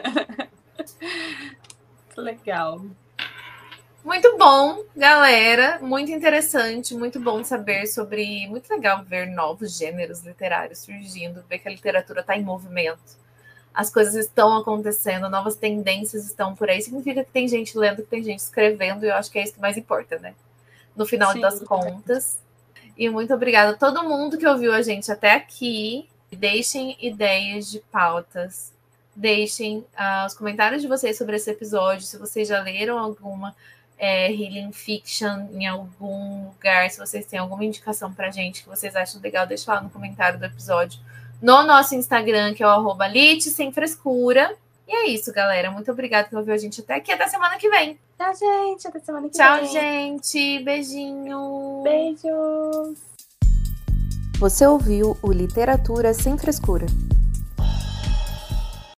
Speaker 3: Legal.
Speaker 2: Muito bom, galera. Muito interessante, muito bom saber sobre... Muito legal ver novos gêneros literários surgindo, ver que a literatura está em movimento. As coisas estão acontecendo, novas tendências estão por aí. Significa que tem gente lendo, que tem gente escrevendo, e eu acho que é isso que mais importa, né? No final Sim. das contas. E muito obrigada a todo mundo que ouviu a gente até aqui. Deixem ideias de pautas. Deixem uh, os comentários de vocês sobre esse episódio. Se vocês já leram alguma... É, Healing Fiction em algum lugar, se vocês têm alguma indicação pra gente que vocês acham legal, deixa lá no comentário do episódio no nosso Instagram, que é o arroba Lit Sem Frescura. E é isso, galera. Muito obrigada por ouvir a gente até aqui. Até semana que vem.
Speaker 3: Tchau, gente. Até semana que
Speaker 2: Tchau,
Speaker 3: vem.
Speaker 2: Tchau, gente. Beijinho.
Speaker 3: Beijos.
Speaker 1: Você ouviu o Literatura Sem Frescura.